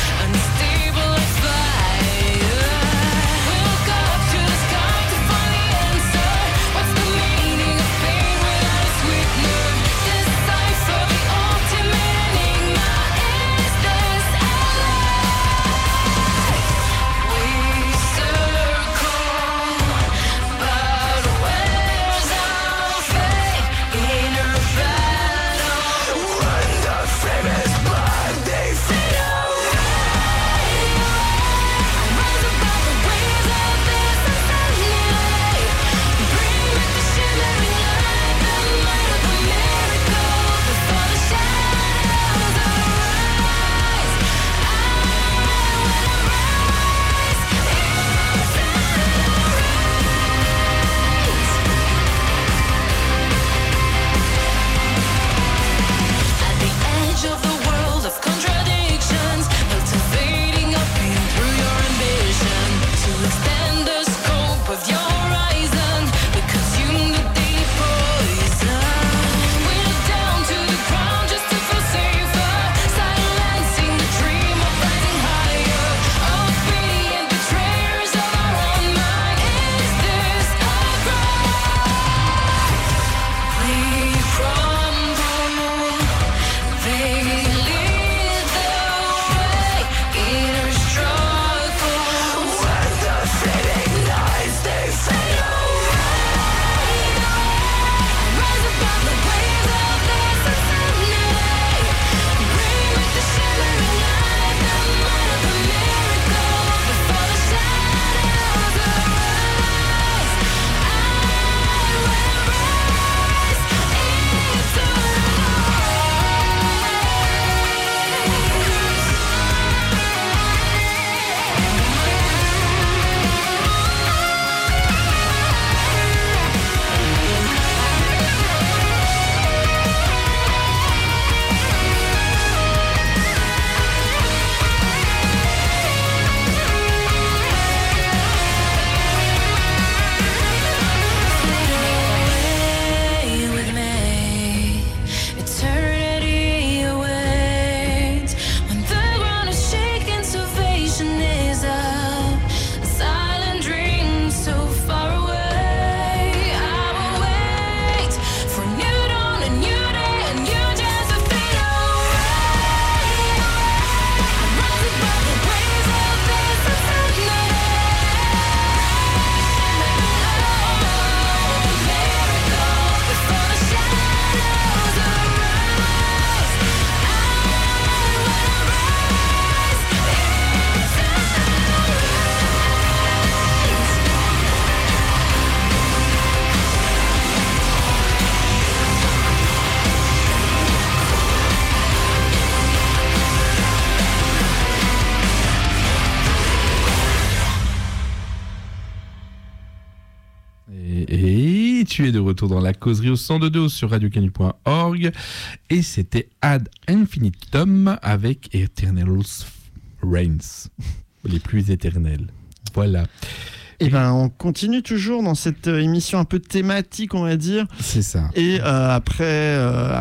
Et tu es de retour dans la causerie au 102.2 sur radiocanu.org et c'était Ad Infinitum avec Eternal Reigns, les plus éternels. Voilà. Et ben on continue toujours dans cette émission un peu thématique, on va dire. C'est ça. Et après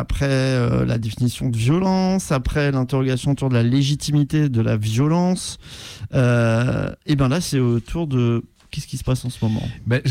la définition de violence, après l'interrogation autour de la légitimité de la violence, et ben là c'est autour de qu'est-ce qui se passe en ce moment.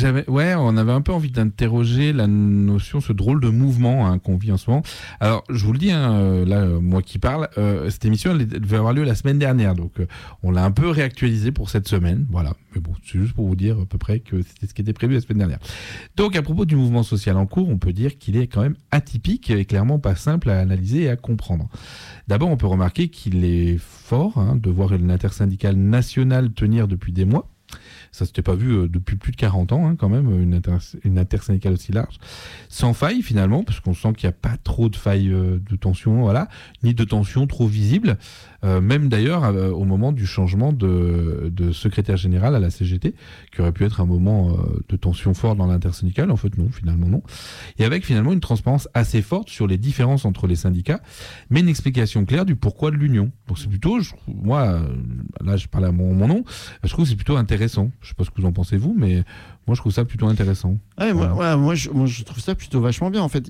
On avait un peu envie d'interroger la notion, ce drôle de mouvement qu'on vit en ce moment. Alors, je vous le dis, moi qui parle, cette émission, elle devait avoir lieu la semaine dernière, donc on l'a un peu réactualisée pour cette semaine, voilà. Mais bon, c'est juste pour vous dire à peu près que c'était ce qui était prévu la semaine dernière. Donc, à propos du mouvement social en cours, on peut dire qu'il est quand même atypique et clairement pas simple à analyser et à comprendre. D'abord, on peut remarquer qu'il est fort de voir une intersyndicale nationale tenir depuis des mois. Ça s'était pas vu depuis plus de 40 ans, quand même, une intersyndicale aussi large. Sans faille, finalement, parce qu'on sent qu'il n'y a pas trop de failles de tension, voilà, ni de tension trop visible. Même d'ailleurs, au moment du changement de secrétaire général à la CGT, qui aurait pu être un moment de tension forte dans l'intersyndicale, en fait, non, finalement, non. Et avec, finalement, une transparence assez forte sur les différences entre les syndicats, mais une explication claire du pourquoi de l'union. Donc c'est plutôt, moi, là, je parle à mon nom, je trouve que c'est plutôt intéressant. Je sais pas ce que vous en pensez vous, mais moi je trouve ça plutôt intéressant. Ouais, voilà. moi je trouve ça plutôt vachement bien en fait.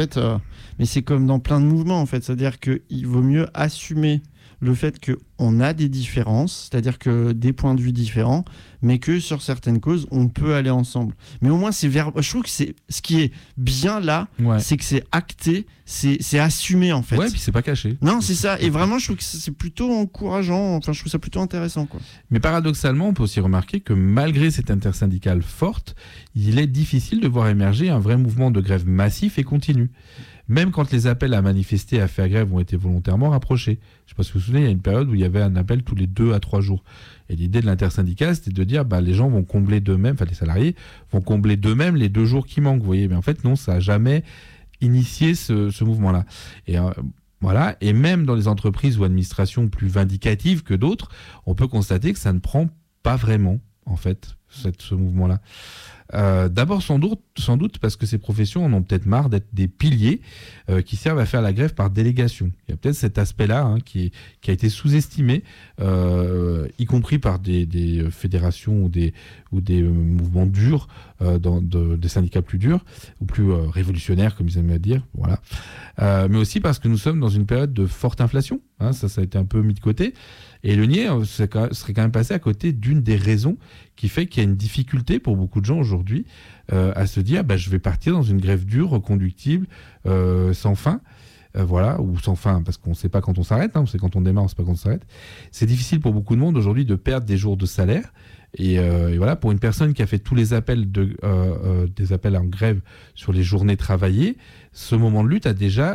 Mais c'est comme dans plein de mouvements en fait, c'est-à-dire qu'il vaut mieux assumer le fait qu'on a des différences, c'est-à-dire que des points de vue différents, mais que sur certaines causes, on peut aller ensemble. Mais au moins, je trouve que c'est ce qui est bien là, c'est que c'est acté, c'est assumé en fait. Ouais, puis c'est pas caché. Non, c'est ça. Et vraiment, je trouve que c'est plutôt encourageant. Enfin, je trouve ça plutôt intéressant, quoi. Mais paradoxalement, on peut aussi remarquer que malgré cette intersyndicale forte, il est difficile de voir émerger un vrai mouvement de grève massif et continu. Même quand les appels à manifester et à faire grève ont été volontairement rapprochés. Je ne sais pas si vous vous souvenez, il y a une période où il y avait un appel tous les 2 à 3 jours. Et l'idée de l'intersyndicale, c'était de dire les gens vont combler d'eux-mêmes, enfin les salariés vont combler d'eux-mêmes les 2 jours qui manquent. Vous voyez, mais en fait, non, ça n'a jamais initié ce mouvement-là. Et voilà. Et même dans les entreprises ou administrations plus vindicatives que d'autres, on peut constater que ça ne prend pas vraiment, en fait, ce mouvement-là. D'abord sans doute parce que ces professions en ont peut-être marre d'être des piliers qui servent à faire la grève par délégation. Il y a peut-être cet aspect-là qui a été sous-estimé, y compris par des fédérations ou des mouvements durs, des syndicats plus durs ou plus révolutionnaires, comme ils aiment dire. Voilà. Mais aussi parce que nous sommes dans une période de forte inflation. Ça a été un peu mis de côté. Et le nier serait quand même passé à côté d'une des raisons qui fait qu'il y a une difficulté pour beaucoup de gens aujourd'hui à se dire je vais partir dans une grève dure, reconductible, sans fin. Ou sans fin, parce qu'on ne sait pas quand on s'arrête, on sait quand on démarre, on ne sait pas quand on s'arrête. C'est difficile pour beaucoup de monde aujourd'hui de perdre des jours de salaire. Et voilà, pour une personne qui a fait tous les appels des appels en grève sur les journées travaillées, ce moment de lutte a déjà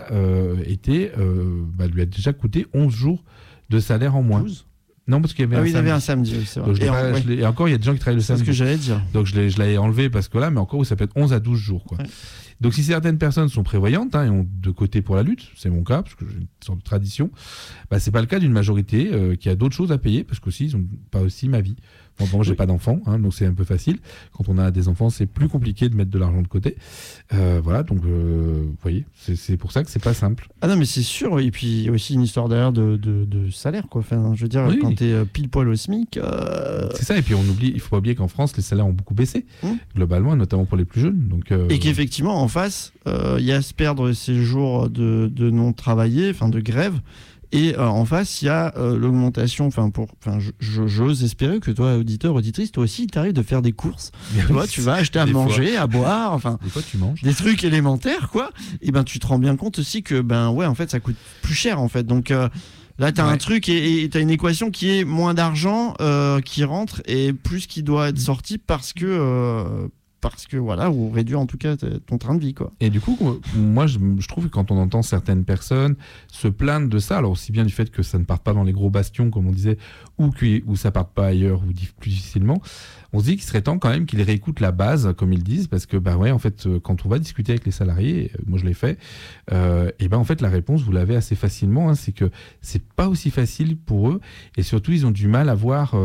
lui a déjà coûté 11 jours de salaire en moins. 12 Non, parce qu'il y avait un samedi, c'est vrai. Et encore, il y a des gens qui travaillent le samedi. C'est ce que j'allais dire. Donc je l'ai enlevé parce que là, mais encore, ça peut être 11 à 12 jours. Quoi. Ouais. Donc si certaines personnes sont prévoyantes et ont de côté pour la lutte, c'est mon cas, parce que j'ai une sorte de tradition, c'est pas le cas d'une majorité qui a d'autres choses à payer, parce qu'aussi, ils n'ont pas aussi ma vie. Bon, j'ai pas d'enfants, donc c'est un peu facile. Quand on a des enfants, c'est plus compliqué de mettre de l'argent de côté. Voilà, donc vous voyez, c'est pour ça que c'est pas simple. Ah non, mais c'est sûr. Et puis il y a aussi une histoire derrière de salaire, quoi. Enfin, je veux dire, quand t'es pile poil au SMIC. C'est ça. Et puis il faut pas oublier qu'en France, les salaires ont beaucoup baissé globalement, notamment pour les plus jeunes. Donc et qu'effectivement, en face, il y a se perdre ces jours de non travaillés, enfin de grève. Et en face, il y a l'augmentation. J'ose espérer que toi, auditeur, auditrice, toi aussi, il t'arrive de faire des courses. Tu vas acheter à manger, à boire, des fois, tu manges. Des trucs élémentaires, quoi. Et tu te rends bien compte aussi que, en fait, ça coûte plus cher, en fait. Donc là, t'as un truc et t'as une équation qui est moins d'argent qui rentre et plus qui doit être sorti parce que voilà, ou réduire en tout cas ton train de vie, quoi. Et du coup, moi je trouve que quand on entend certaines personnes se plaindre de ça, alors aussi bien du fait que ça ne parte pas dans les gros bastions comme on disait, ou ça parte pas ailleurs ou plus difficilement, on se dit qu'il serait temps quand même qu'ils réécoutent la base, comme ils disent, parce que en fait, quand on va discuter avec les salariés, moi je l'ai fait, en fait la réponse vous l'avez assez facilement, c'est que c'est pas aussi facile pour eux, et surtout ils ont du mal à voir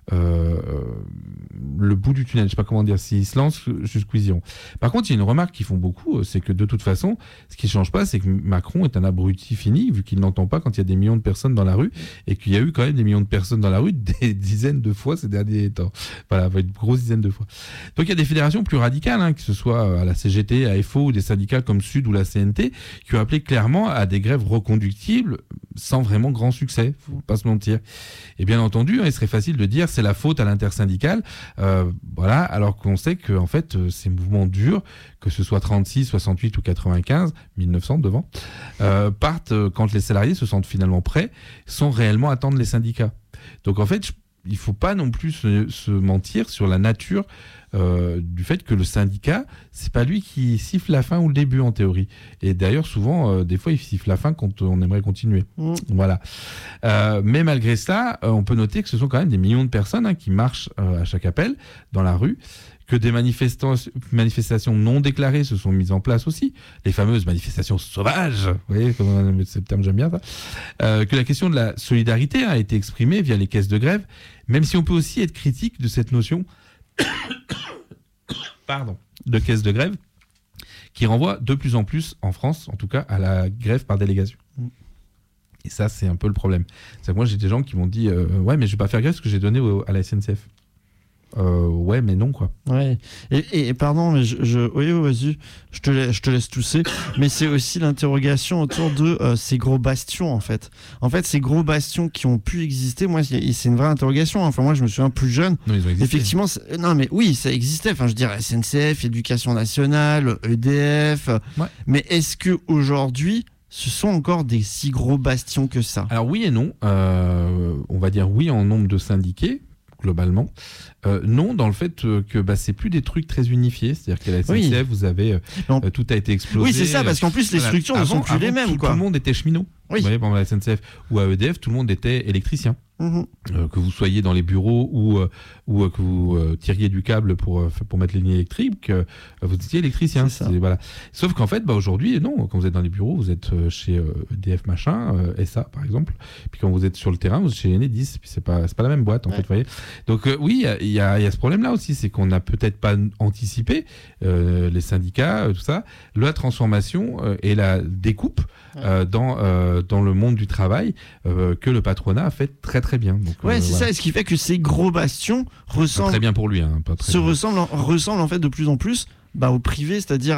le bout du tunnel, je sais pas comment dire, s'ils se lancent jusqu'où ils iront. Par contre, il y a une remarque qu'ils font beaucoup, c'est que de toute façon, ce qui ne change pas, c'est que Macron est un abruti fini, vu qu'il n'entend pas quand il y a des millions de personnes dans la rue, et qu'il y a eu quand même des millions de personnes dans la rue des dizaines de fois ces derniers temps. Voilà, une grosse dizaine de fois. Donc il y a des fédérations plus radicales, hein, que ce soit à la CGT, à FO, ou des syndicats comme Sud ou la CNT, qui ont appelé clairement à des grèves reconductibles sans vraiment grand succès, faut pas se mentir. Et bien entendu, il serait facile de dire c'est la faute à l'intersyndicale, voilà, alors qu'on sait que en fait ces mouvements durs, que ce soit 36, 68 ou 95, 1900 devant, partent quand les salariés se sentent finalement prêts, sans réellement attendre les syndicats. Donc en fait, il ne faut pas non plus se mentir sur la nature du fait que le syndicat, c'est pas lui qui siffle la fin ou le début en théorie. Et d'ailleurs, souvent, des fois, il siffle la fin quand on aimerait continuer. Voilà. Mais malgré ça, on peut noter que ce sont quand même des millions de personnes, hein, qui marchent à chaque appel dans la rue, que des manifestations non déclarées se sont mises en place aussi, les fameuses manifestations sauvages, vous voyez, ce terme j'aime bien ça, que la question de la solidarité a été exprimée via les caisses de grève, même si on peut aussi être critique de cette notion de caisse de grève, qui renvoie de plus en plus, en France en tout cas, à la grève par délégation. Et ça, c'est un peu le problème. C'est que moi, j'ai des gens qui m'ont dit ouais, mais je vais pas faire grève parce que j'ai donné à la SNCF. Ouais, mais non, quoi. Ouais. Et pardon, mais oui, vas-y, je te laisse tousser. Mais c'est aussi l'interrogation autour de ces gros bastions, en fait. En fait, ces gros bastions qui ont pu exister, moi, c'est une vraie interrogation. Enfin, moi, je me souviens plus jeune. Non, ils ont existé. Effectivement, non, mais oui, ça existait. Enfin, je dirais SNCF, Éducation nationale, EDF. Ouais. Mais est-ce que aujourd'hui, ce sont encore des si gros bastions que ça? Alors oui et non. On va dire oui en nombre de syndiqués, globalement. Non, dans le fait que c'est plus des trucs très unifiés. C'est-à-dire qu'à la SNCF, vous avez tout a été explosé. Oui, c'est ça, parce qu'en plus, les structures ne sont plus les mêmes. Tout le monde était cheminot. Oui. Vous voyez, à la SNCF ou à EDF, tout le monde était électricien. Que vous soyez dans les bureaux ou que vous tiriez du câble pour mettre les lignes électriques, vous étiez électricien. Voilà. Sauf qu'en fait, aujourd'hui, non. Quand vous êtes dans les bureaux, vous êtes chez EDF machin, SA par exemple. Puis quand vous êtes sur le terrain, vous êtes chez Enedis. Puis c'est pas la même boîte, en fait. Vous voyez. Donc oui, il y a ce problème-là aussi, c'est qu'on n'a peut-être pas anticipé les syndicats, tout ça, la transformation et la découpe dans le monde du travail que le patronat a fait très très bien. Donc, c'est ça, et ce qui fait que ces gros bastions ressemblent... Pas très bien pour lui. Hein, ressemblent en fait de plus en plus au privé, c'est-à-dire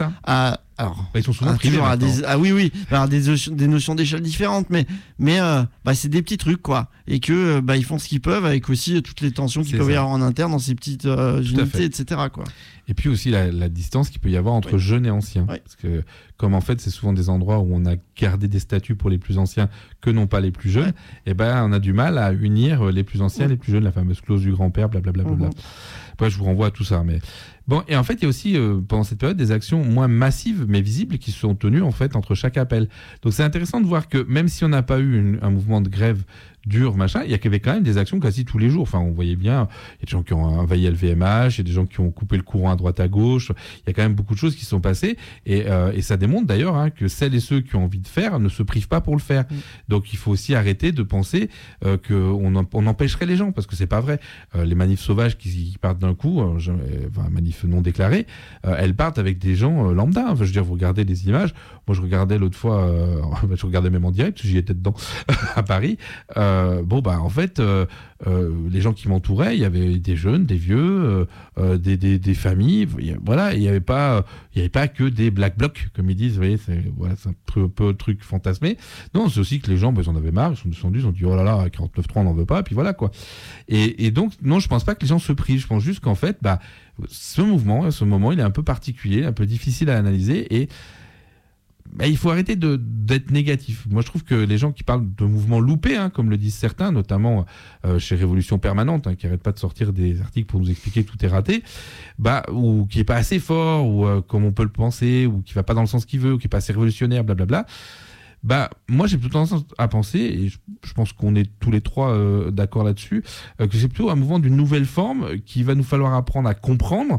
ils sont souvent privés. Alors des notions d'échelle différentes, mais c'est des petits trucs, quoi. Et que ils font ce qu'ils peuvent avec aussi toutes les tensions qu'il peut y avoir en interne dans ces petites unités, etc., quoi. Et puis aussi la distance qu'il peut y avoir entre jeunes et anciens. Oui. Parce que comme en fait c'est souvent des endroits où on a gardé des statuts pour les plus anciens que non pas les plus jeunes, et on a du mal à unir les plus anciens et les plus jeunes, la fameuse clause du grand-père, blablabla. Après je vous renvoie à tout ça. Mais bon, et en fait il y a aussi pendant cette période des actions moins massives mais visibles qui se sont tenues en fait entre chaque appel. Donc c'est intéressant de voir que même si on n'a pas eu un mouvement de grève dur, machin, il y avait quand même des actions quasi tous les jours. Enfin, on voyait bien, il y a des gens qui ont envahi LVMH, il y a des gens qui ont coupé le courant à droite à gauche, il y a quand même beaucoup de choses qui se sont passées, et ça démontre d'ailleurs que celles et ceux qui ont envie de faire ne se privent pas pour le faire. Donc il faut aussi arrêter de penser qu'on empêcherait les gens, parce que c'est pas vrai. Les manifs sauvages qui partent d'un coup, manifs non déclarés, elles partent avec des gens lambda. Enfin, je veux dire, vous regardez les images, moi je regardais l'autre fois, je regardais même en direct, j'y étais dedans à Paris. En fait, les gens qui m'entouraient, il y avait des jeunes, des vieux, des familles. Voilà, il n'y avait pas que des black blocs, comme ils disent. Vous voyez, c'est un peu le truc fantasmé. Non, c'est aussi que les gens, ils en avaient marre, ils sont descendus, ils ont dit oh là là, 49.3, on n'en veut pas, et puis voilà quoi. Et donc, non, je pense pas que les gens se privent. Je pense juste qu'en fait, ce moment, il est un peu particulier, un peu difficile à analyser, et il faut arrêter d'être négatif. Moi, je trouve que les gens qui parlent de mouvements loupés, comme le disent certains, notamment chez Révolution Permanente, qui n'arrêtent pas de sortir des articles pour nous expliquer que tout est raté, ou qui n'est pas assez fort, ou comme on peut le penser, ou qui ne va pas dans le sens qu'il veut, ou qui n'est pas assez révolutionnaire, blablabla. Moi, j'ai plutôt tendance à penser, et je pense qu'on est tous les trois d'accord là-dessus, que c'est plutôt un mouvement d'une nouvelle forme qu'il va nous falloir apprendre à comprendre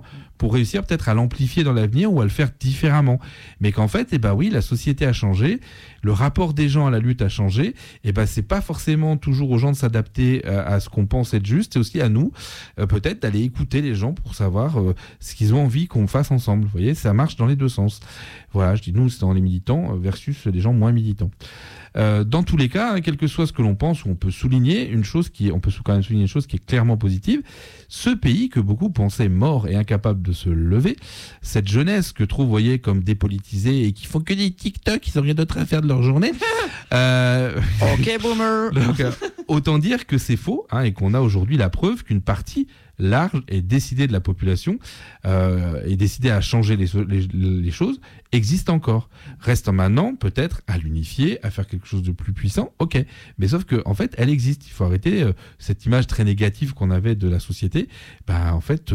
pour réussir peut-être à l'amplifier dans l'avenir ou à le faire différemment. Mais qu'en fait, oui, la société a changé, le rapport des gens à la lutte a changé, c'est pas forcément toujours aux gens de s'adapter à ce qu'on pense être juste, c'est aussi à nous peut-être d'aller écouter les gens pour savoir ce qu'ils ont envie qu'on fasse ensemble. Vous voyez, ça marche dans les deux sens. Voilà, je dis nous, c'est dans les militants versus les gens moins militants. Dans tous les cas, quel que soit ce que l'on pense, on peut souligner une chose qui est clairement positive. Ce pays que beaucoup pensaient mort et incapable de se lever, cette jeunesse que trop voyaient comme dépolitisée et qui font que des TikTok, ils n'ont rien d'autre à faire de leur journée. Ok, boomer. Donc, autant dire que c'est faux, et qu'on a aujourd'hui la preuve qu'une partie large et décidée de la population et décidée à changer les choses existe encore. Reste maintenant peut-être à l'unifier, à faire quelque chose de plus puissant, ok. Mais sauf que en fait, elle existe. Il faut arrêter cette image très négative qu'on avait de la société. En fait,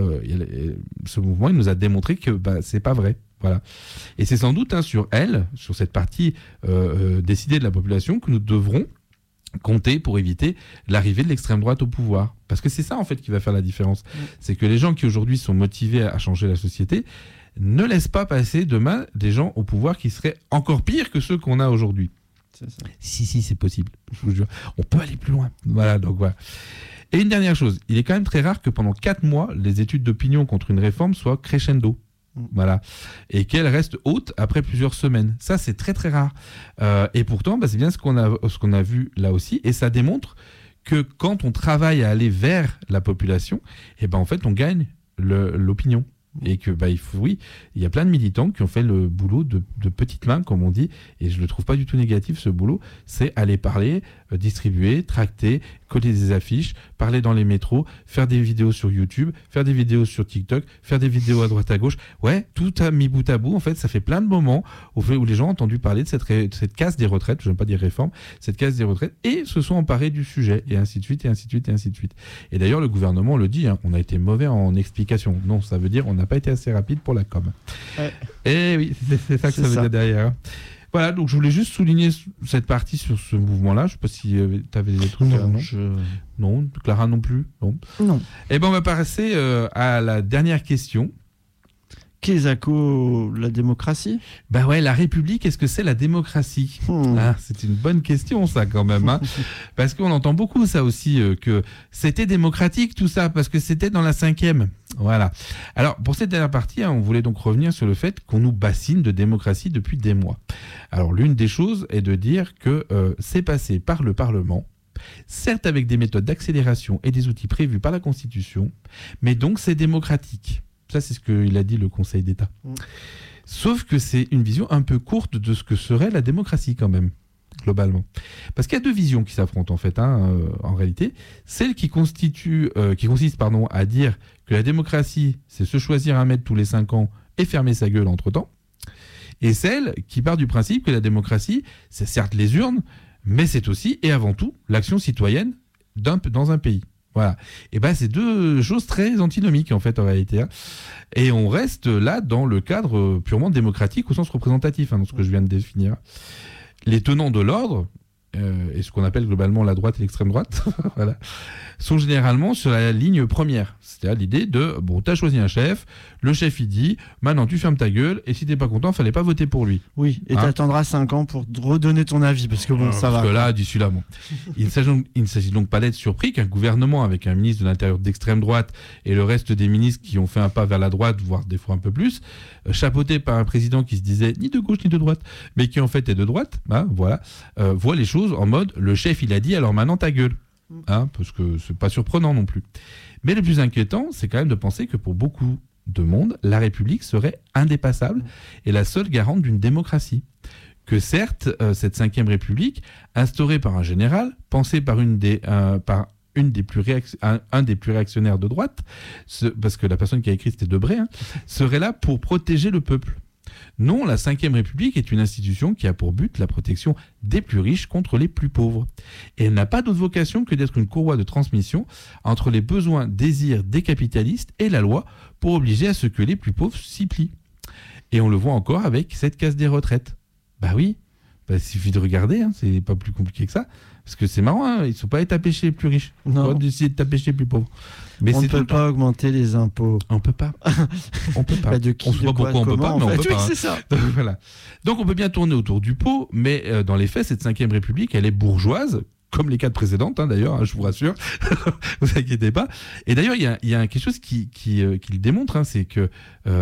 ce mouvement, il nous a démontré que c'est pas vrai. Voilà. Et c'est sans doute sur cette partie décidée de la population que nous devrons compter pour éviter l'arrivée de l'extrême droite au pouvoir. Parce que c'est ça, en fait, qui va faire la différence. C'est que les gens qui, aujourd'hui, sont motivés à changer la société ne laissent pas passer demain des gens au pouvoir qui seraient encore pires que ceux qu'on a aujourd'hui. C'est ça. Si, c'est possible. Je vous jure. On peut aller plus loin. Voilà, donc voilà. Et une dernière chose. Il est quand même très rare que pendant 4 mois, les études d'opinion contre une réforme soient crescendo. Voilà. Et qu'elle reste haute après plusieurs semaines. Ça, c'est très très rare. Et pourtant, c'est bien ce qu'on a vu là aussi. Et ça démontre que quand on travaille à aller vers la population, en fait, on gagne l'opinion. Et que il y a plein de militants qui ont fait le boulot de petites mains, comme on dit, et je le trouve pas du tout négatif, ce boulot. C'est aller parler, distribuer, tracter, coller des affiches, parler dans les métros, faire des vidéos sur YouTube, faire des vidéos sur TikTok, faire des vidéos à droite à gauche. Ouais, tout a mis bout à bout. En fait, ça fait plein de moments où les gens ont entendu parler de cette casse des retraites, je n'aime pas dire réforme, cette casse des retraites, et se sont emparés du sujet, et ainsi de suite, et ainsi de suite, et ainsi de suite. Et d'ailleurs, le gouvernement le dit, on a été mauvais en explication. Non, ça veut dire on n'a pas été assez rapide pour la com. Ouais. Et oui, c'est ça que ça veut dire derrière. Voilà, donc je voulais juste souligner cette partie sur ce mouvement-là. Je ne sais pas si tu avais des trucs. Non, Clara non plus. Non. Eh bien, on va passer à la dernière question. Qu'est-ce la démocratie ? La République, est-ce que c'est la démocratie ? C'est une bonne question, ça, quand même. Parce qu'on entend beaucoup, ça aussi, que c'était démocratique, tout ça, parce que c'était dans la 5e. Voilà. Alors, pour cette dernière partie, on voulait donc revenir sur le fait qu'on nous bassine de démocratie depuis des mois. Alors, l'une des choses est de dire que c'est passé par le Parlement, certes avec des méthodes d'accélération et des outils prévus par la Constitution, mais donc c'est démocratique. Ça, c'est ce qu'il a dit le Conseil d'État. Sauf que c'est une vision un peu courte de ce que serait la démocratie quand même, globalement. Parce qu'il y a 2 visions qui s'affrontent en fait, en réalité. Celle qui consiste à dire que la démocratie, c'est se choisir un maître tous les 5 ans et fermer sa gueule entre-temps. Et celle qui part du principe que la démocratie, c'est certes les urnes, mais c'est aussi et avant tout l'action citoyenne dans un pays. Voilà. Et c'est 2 choses très antinomiques en fait en réalité. Et on reste là dans le cadre purement démocratique au sens représentatif, dans ce que je viens de définir. Les tenants de l'ordre, et ce qu'on appelle globalement la droite et l'extrême droite, voilà, sont généralement sur la ligne première. C'est-à-dire l'idée de, t'as choisi un chef, le chef il dit, maintenant tu fermes ta gueule, et si t'es pas content, fallait pas voter pour lui. Oui, et t'attendras 5 ans pour redonner ton avis, parce que ça va. Parce que là, d'ici là, Il ne s'agit donc pas d'être surpris qu'un gouvernement avec un ministre de l'Intérieur d'extrême droite et le reste des ministres qui ont fait un pas vers la droite, voire des fois un peu plus, chapeauté par un président qui se disait ni de gauche ni de droite, mais qui en fait est de droite, voit les choses en mode, le chef il a dit, alors maintenant ta gueule. Parce que c'est pas surprenant non plus. Mais le plus inquiétant, c'est quand même de penser que pour beaucoup de monde, la République serait indépassable et la seule garante d'une démocratie. Que certes, cette 5e République, instaurée par un général, pensée par un des plus réactionnaires de droite, parce que la personne qui a écrit c'était Debré, serait là pour protéger le peuple. Non, la 5e République est une institution qui a pour but la protection des plus riches contre les plus pauvres. Et elle n'a pas d'autre vocation que d'être une courroie de transmission entre les besoins, désirs des capitalistes et la loi pour obliger à ce que les plus pauvres s'y plient. Et on le voit encore avec cette casse des retraites. Oui, il suffit de regarder, hein, c'est pas plus compliqué que ça. Parce que c'est marrant, hein, ils ne sont pas taper chez les plus riches. Ils vont essayer de taper chez les plus pauvres. Mais on ne peut pas augmenter les impôts. On peut pas. On peut pas. De qui, on ne sait pas pourquoi on peut pas, mais on peut pas. C'est ça. Donc, voilà. Donc on peut bien tourner autour du pot, mais dans les faits, cette 5e République, elle est bourgeoise, comme les 4 précédentes, hein, d'ailleurs, hein, je vous rassure. Vous inquiétez pas. Et d'ailleurs, il y a quelque chose qui le démontre, hein, c'est que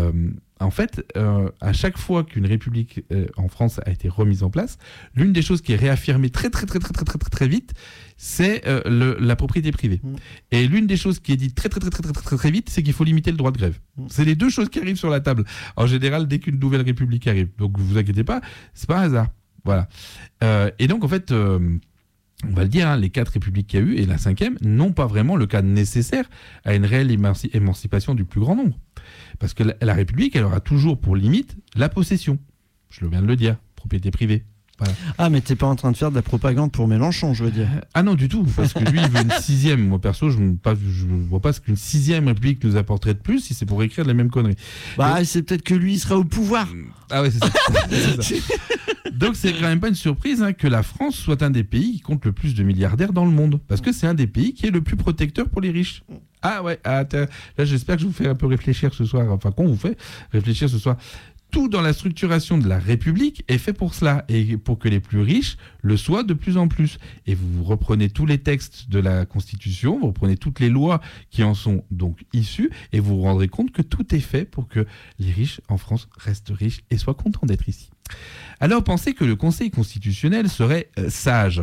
en fait, à chaque fois qu'une république en France a été remise en place, l'une des choses qui est réaffirmée très vite, c'est la propriété privée. Et l'une des choses qui est dite très vite, c'est qu'il faut limiter le droit de grève. C'est les deux choses qui arrivent sur la table. En général, dès qu'une nouvelle république arrive. Donc, vous inquiétez pas, c'est pas un hasard. Voilà. Et donc, en fait, on va le dire, hein, les 4 républiques qu'il y a eu et la 5e n'ont pas vraiment le cadre nécessaire à une réelle émancipation du plus grand nombre. Parce que la République, elle aura toujours pour limite la possession. Je viens de le dire, propriété privée. Voilà. Ah, mais t'es pas en train de faire de la propagande pour Mélenchon, je veux dire. Ah non, du tout, parce que lui, il veut une 6e. Moi, perso, je ne vois pas ce qu'une 6e République nous apporterait de plus si c'est pour écrire les mêmes conneries. Bah, c'est peut-être que lui, il sera au pouvoir. Ah ouais, c'est ça. C'est ça. Donc, c'est quand même pas une surprise, hein, que la France soit un des pays qui compte le plus de milliardaires dans le monde. Parce que c'est un des pays qui est le plus protecteur pour les riches. Ah ouais, là, j'espère que je vous fais un peu réfléchir ce soir. Enfin, qu'on vous fait réfléchir ce soir. Tout dans la structuration de la République est fait pour cela, et pour que les plus riches le soient de plus en plus. Et vous reprenez tous les textes de la Constitution, vous reprenez toutes les lois qui en sont donc issues, et vous vous rendrez compte que tout est fait pour que les riches en France restent riches et soient contents d'être ici. Alors pensez que le Conseil constitutionnel serait sage.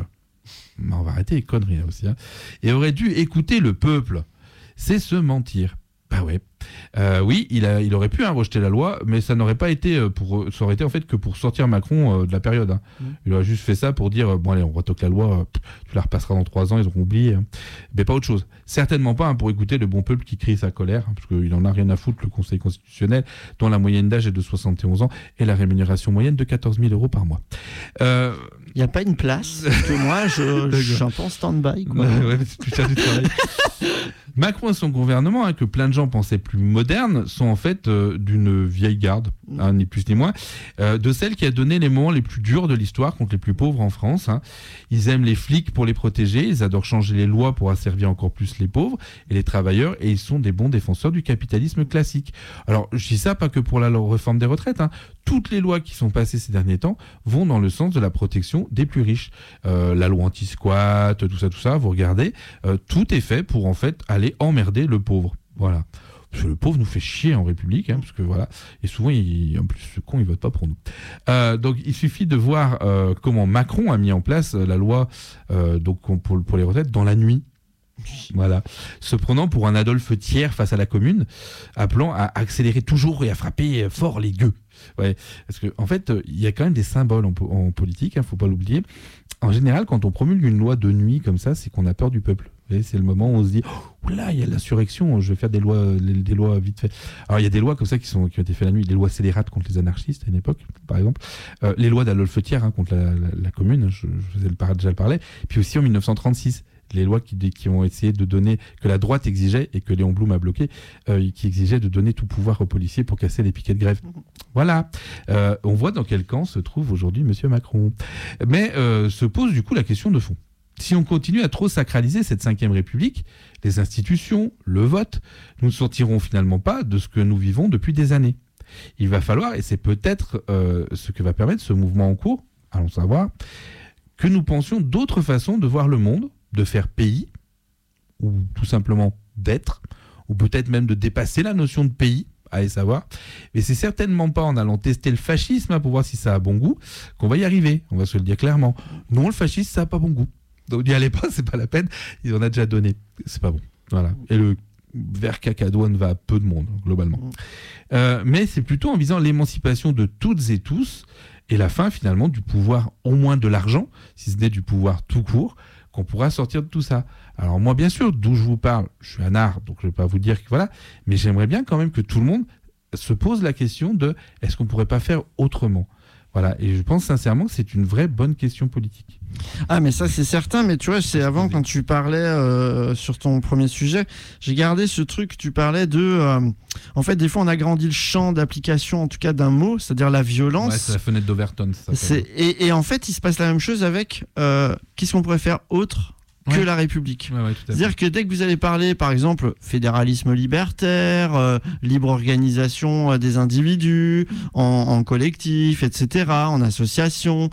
On va arrêter les conneries là aussi, hein, et aurait dû écouter le peuple. C'est se mentir. Bah ouais. Oui, il aurait pu rejeter la loi, mais ça n'aurait pas été ça aurait été en fait que pour sortir Macron de la période. Hein. Il aurait juste fait ça pour dire bon allez, on retoque la loi, tu la repasseras dans 3 ans, ils auront oublié. Hein. Mais pas autre chose. Certainement pas pour écouter le bon peuple qui crie sa colère, hein, parce qu'il en a rien à foutre, le Conseil constitutionnel, dont la moyenne d'âge est de 71 ans et la rémunération moyenne de 14 000 € par mois. Il n'y a pas une place, parce que moi, je suis un peu en stand-by. Ouais, c'est plus cher du travail. Macron et son gouvernement, hein, que plein de gens pensaient plus modernes, sont en fait d'une vieille garde, hein, ni plus ni moins, de celle qui a donné les moments les plus durs de l'histoire contre les plus pauvres en France. Hein. Ils aiment les flics pour les protéger, ils adorent changer les lois pour asservir encore plus les pauvres et les travailleurs, et ils sont des bons défenseurs du capitalisme classique. Alors, je dis ça pas que pour la réforme des retraites, hein. Toutes les lois qui sont passées ces derniers temps vont dans le sens de la protection des plus riches. La loi anti-squat, tout ça, vous regardez, tout est fait pour en fait aller emmerder le pauvre. Voilà. Parce que le pauvre nous fait chier en République, hein, parce que voilà. Et souvent, en plus, ce con, il vote pas pour nous. Donc, il suffit de voir comment Macron a mis en place la loi donc pour les retraites dans la nuit. Voilà, se prenant pour un Adolphe Thiers face à la commune, appelant à accélérer toujours et à frapper fort les gueux. Ouais, parce que en fait, il y a quand même des symboles en politique, hein, faut pas l'oublier. En général, quand on promulgue une loi de nuit comme ça, c'est qu'on a peur du peuple. Et c'est le moment où on se dit oh là, il y a l'insurrection, je vais faire des lois vite fait. Alors il y a des lois comme ça qui ont été faites la nuit, les lois scélérates contre les anarchistes à une époque, par exemple, les lois d'Adolphe Thiers, hein, contre la commune, je déjà le parlais, puis aussi en 1936. Les lois qui ont essayé de donner, que la droite exigeait et que Léon Blum a bloqué, qui exigeaient de donner tout pouvoir aux policiers pour casser les piquets de grève. Voilà. On voit dans quel camp se trouve aujourd'hui M. Macron. Mais se pose du coup la question de fond. Si on continue à trop sacraliser cette 5e République, les institutions, le vote, nous ne sortirons finalement pas de ce que nous vivons depuis des années. Il va falloir, et c'est peut-être ce que va permettre ce mouvement en cours, allons savoir, que nous pensions d'autres façons de voir le monde, de faire pays, ou tout simplement d'être, ou peut-être même de dépasser la notion de pays, allez savoir. Mais c'est certainement pas en allant tester le fascisme, hein, pour voir si ça a bon goût, qu'on va y arriver. On va se le dire clairement. Non, le fascisme, ça n'a pas bon goût. Donc n'y allez pas, c'est pas la peine. Il en a déjà donné. C'est pas bon. Voilà. Et le vers cacadoine va à peu de monde, globalement. Mais c'est plutôt en visant l'émancipation de toutes et tous, et la fin, finalement, du pouvoir, au moins de l'argent, si ce n'est du pouvoir tout court, qu'on pourra sortir de tout ça. Alors moi, bien sûr, d'où je vous parle, je suis un art, donc je ne vais pas vous dire que voilà, mais j'aimerais bien quand même que tout le monde se pose la question de est-ce qu'on ne pourrait pas faire autrement ? Voilà, et je pense sincèrement que c'est une vraie bonne question politique. Ah, mais ça c'est certain, mais tu vois, c'est avant quand tu parlais sur ton premier sujet, j'ai gardé ce truc, tu parlais de... en fait, des fois on agrandit le champ d'application, en tout cas d'un mot, c'est-à-dire la violence. Ouais, c'est la fenêtre d'Overton, ça. Et en fait, il se passe la même chose avec qu'est-ce qu'on pourrait faire autre que la République. Ouais, tout à fait. C'est-à-dire que dès que vous allez parler, par exemple, fédéralisme libertaire, libre organisation des individus, en collectif, etc., en association,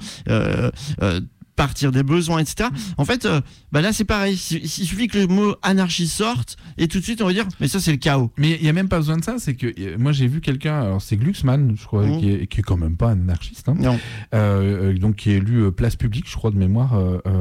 partir des besoins, etc. En fait, là c'est pareil. Il suffit que le mot anarchie sorte et tout de suite on va dire mais ça c'est le chaos. Mais il n'y a même pas besoin de ça. C'est que moi j'ai vu quelqu'un, alors c'est Glucksmann, je crois, qui est quand même pas un anarchiste, hein, donc qui est élu place publique, je crois de mémoire,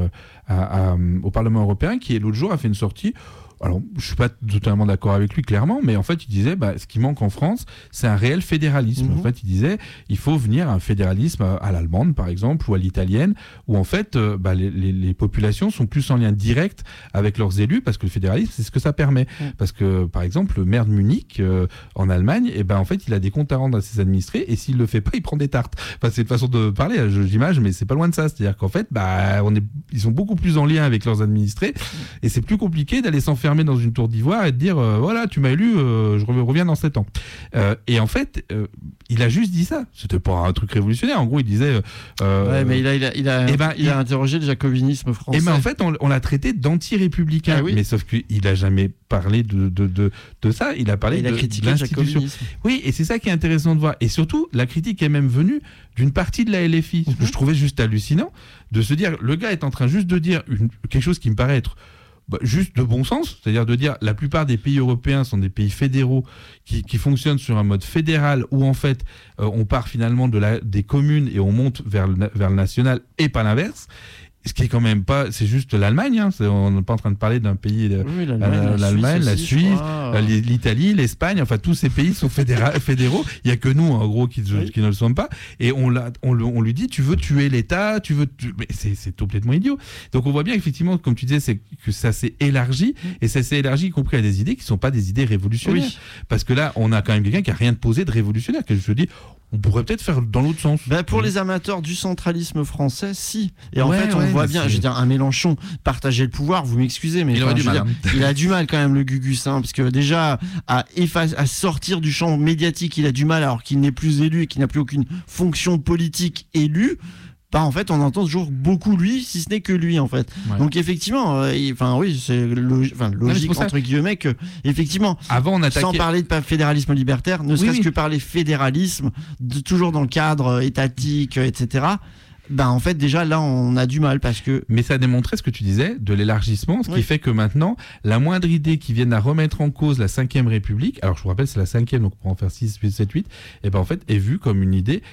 au Parlement européen, qui l'autre jour a fait une sortie. Alors, je ne suis pas totalement d'accord avec lui, clairement, mais en fait, il disait, ce qui manque en France, c'est un réel fédéralisme. En fait, il disait, il faut venir à un fédéralisme à l'allemande, par exemple, ou à l'italienne, où en fait, les populations sont plus en lien direct avec leurs élus, parce que le fédéralisme, c'est ce que ça permet. Parce que, par exemple, le maire de Munich, en Allemagne, en fait, il a des comptes à rendre à ses administrés, et s'il ne le fait pas, il prend des tartes. Enfin, c'est une façon de parler, j'imagine, mais c'est pas loin de ça. C'est-à-dire qu'en fait, ils sont beaucoup plus en lien avec leurs administrés, et c'est plus compliqué d'aller s'enfermer dans une tour d'ivoire et de dire voilà, tu m'as élu, je reviens dans 7 ans. Et en fait, il a juste dit ça. C'était pas un truc révolutionnaire. En gros, il disait. Mais il a interrogé le jacobinisme français. Et en fait, on l'a traité d'anti-républicain. Ah oui. Mais sauf qu'il a jamais parlé de ça. Il a parlé de l'institution. Oui, et c'est ça qui est intéressant de voir. Et surtout, la critique est même venue d'une partie de la LFI. Ce que je trouvais juste hallucinant, de se dire, le gars est en train juste de dire quelque chose qui me paraît être juste de bon sens, c'est-à-dire de dire la plupart des pays européens sont des pays fédéraux qui fonctionnent sur un mode fédéral où en fait on part finalement des communes et on monte vers le national et pas l'inverse. Ce qui est quand même pas, c'est juste l'Allemagne, hein. On n'est pas en train de parler d'un pays, l'Allemagne, la Suisse, l'Italie, l'Espagne, enfin tous ces pays sont fédéraux. Il y a que nous, en gros, qui ne le sont pas. Et on lui dit, tu veux tuer l'État, mais c'est complètement idiot. Donc on voit bien effectivement, comme tu disais, c'est que ça s'est élargi, et ça s'est élargi y compris à des idées qui sont pas des idées révolutionnaires. Oui. Parce que là, on a quand même quelqu'un qui a rien posé de révolutionnaire, que je dis. On pourrait peut-être faire dans l'autre sens. Pour les amateurs du centralisme français, si. Et en fait, on voit bien, je veux dire, un Mélenchon partager le pouvoir, vous m'excusez, mais il a du mal quand même, le Gugus, hein, parce que déjà, à sortir du champ médiatique, il a du mal alors qu'il n'est plus élu et qu'il n'a plus aucune fonction politique élue. En fait, on entend toujours beaucoup lui, si ce n'est que lui, en fait. Ouais. Donc, effectivement, oui, c'est logique, entre guillemets, que, effectivement, avant, sans parler de fédéralisme libertaire, ne serait-ce que parler fédéralisme, toujours dans le cadre étatique, etc., en fait, déjà, là, on a du mal parce que... Mais ça démontrait ce que tu disais, de l'élargissement, ce qui fait que maintenant, la moindre idée qui vienne à remettre en cause la 5e République, alors je vous rappelle, c'est la 5e, donc on peut en faire 6, 7, 8, et en fait, est vue comme une idée...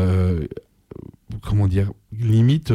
comment dire, limite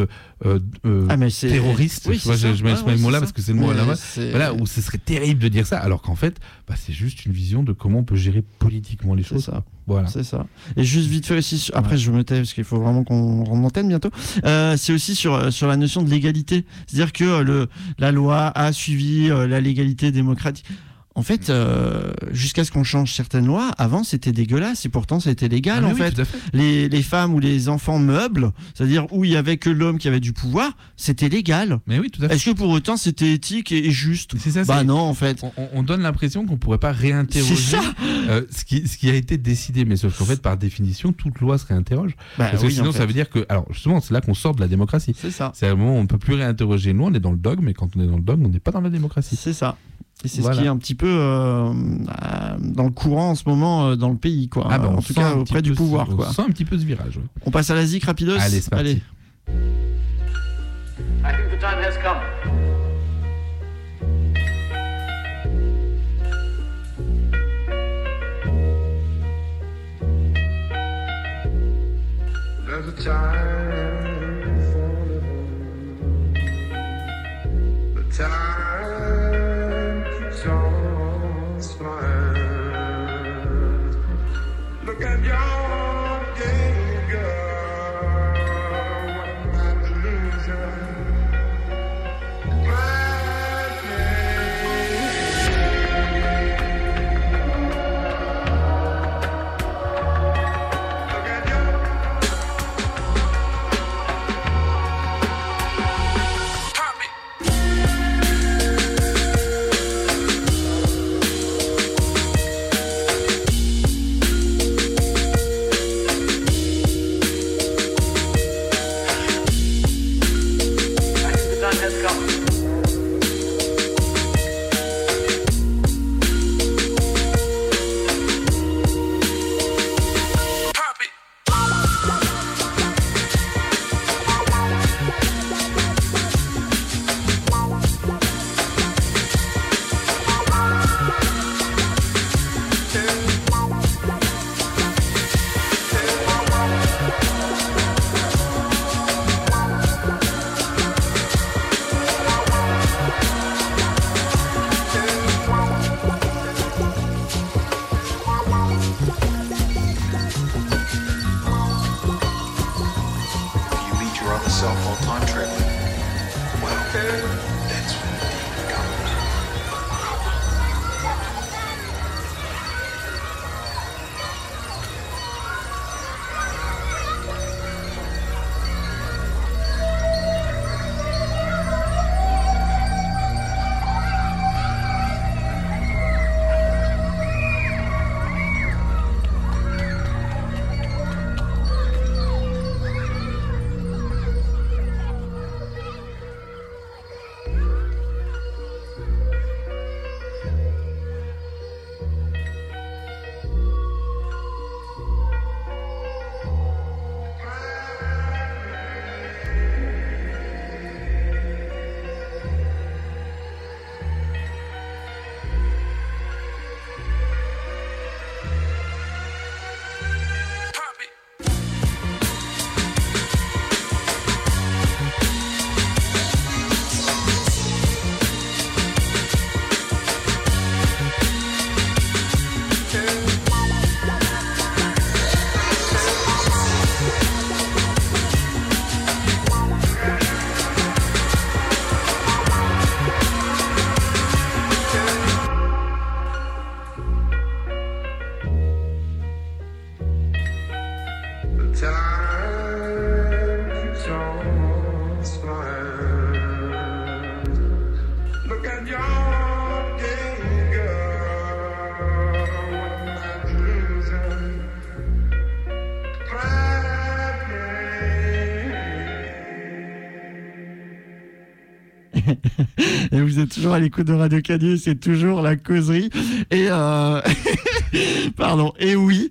terroriste. Oui, je mets ce mot-là parce que c'est le mot là-bas. Voilà, où ce serait terrible de dire ça, alors qu'en fait, c'est juste une vision de comment on peut gérer politiquement les choses. C'est ça. Voilà. C'est ça. Et juste vite fait aussi, après je me tais parce qu'il faut vraiment qu'on rentre l'antenne bientôt. C'est aussi sur la notion de légalité. C'est-à-dire que la loi a suivi la légalité démocratique. En fait, jusqu'à ce qu'on change certaines lois, avant c'était dégueulasse et pourtant ça a été légal. Fait. Les femmes ou les enfants meubles, c'est-à-dire où il y avait que l'homme qui avait du pouvoir, c'était légal. Mais oui, tout à fait. Est-ce que pour autant c'était éthique et juste ? C'est ça, non, en fait. On donne l'impression qu'on pourrait pas réinterroger ce qui a été décidé, mais sauf qu'en fait, par définition, toute loi se réinterroge. Parce que sinon, ça veut dire que, alors justement, c'est là qu'on sort de la démocratie. C'est ça. C'est à un moment où on ne peut plus réinterroger. Nous, on est dans le dogme, mais quand on est dans le dogme, on n'est pas dans la démocratie. C'est ça. Et c'est ce qui est un petit peu dans le courant en ce moment dans le pays, quoi. En tout cas auprès du pouvoir. On sent un petit peu ce virage. Ouais. On passe à la zik rapidos. Allez, c'est parti. I think the time has come. There's a time for the time. Look at your game, girl. What an illusion. yourself all time traveling. Well, that's when the demon comes. Et vous êtes toujours à l'écoute de Radio Canu, c'est toujours la causerie. Et pardon, et oui,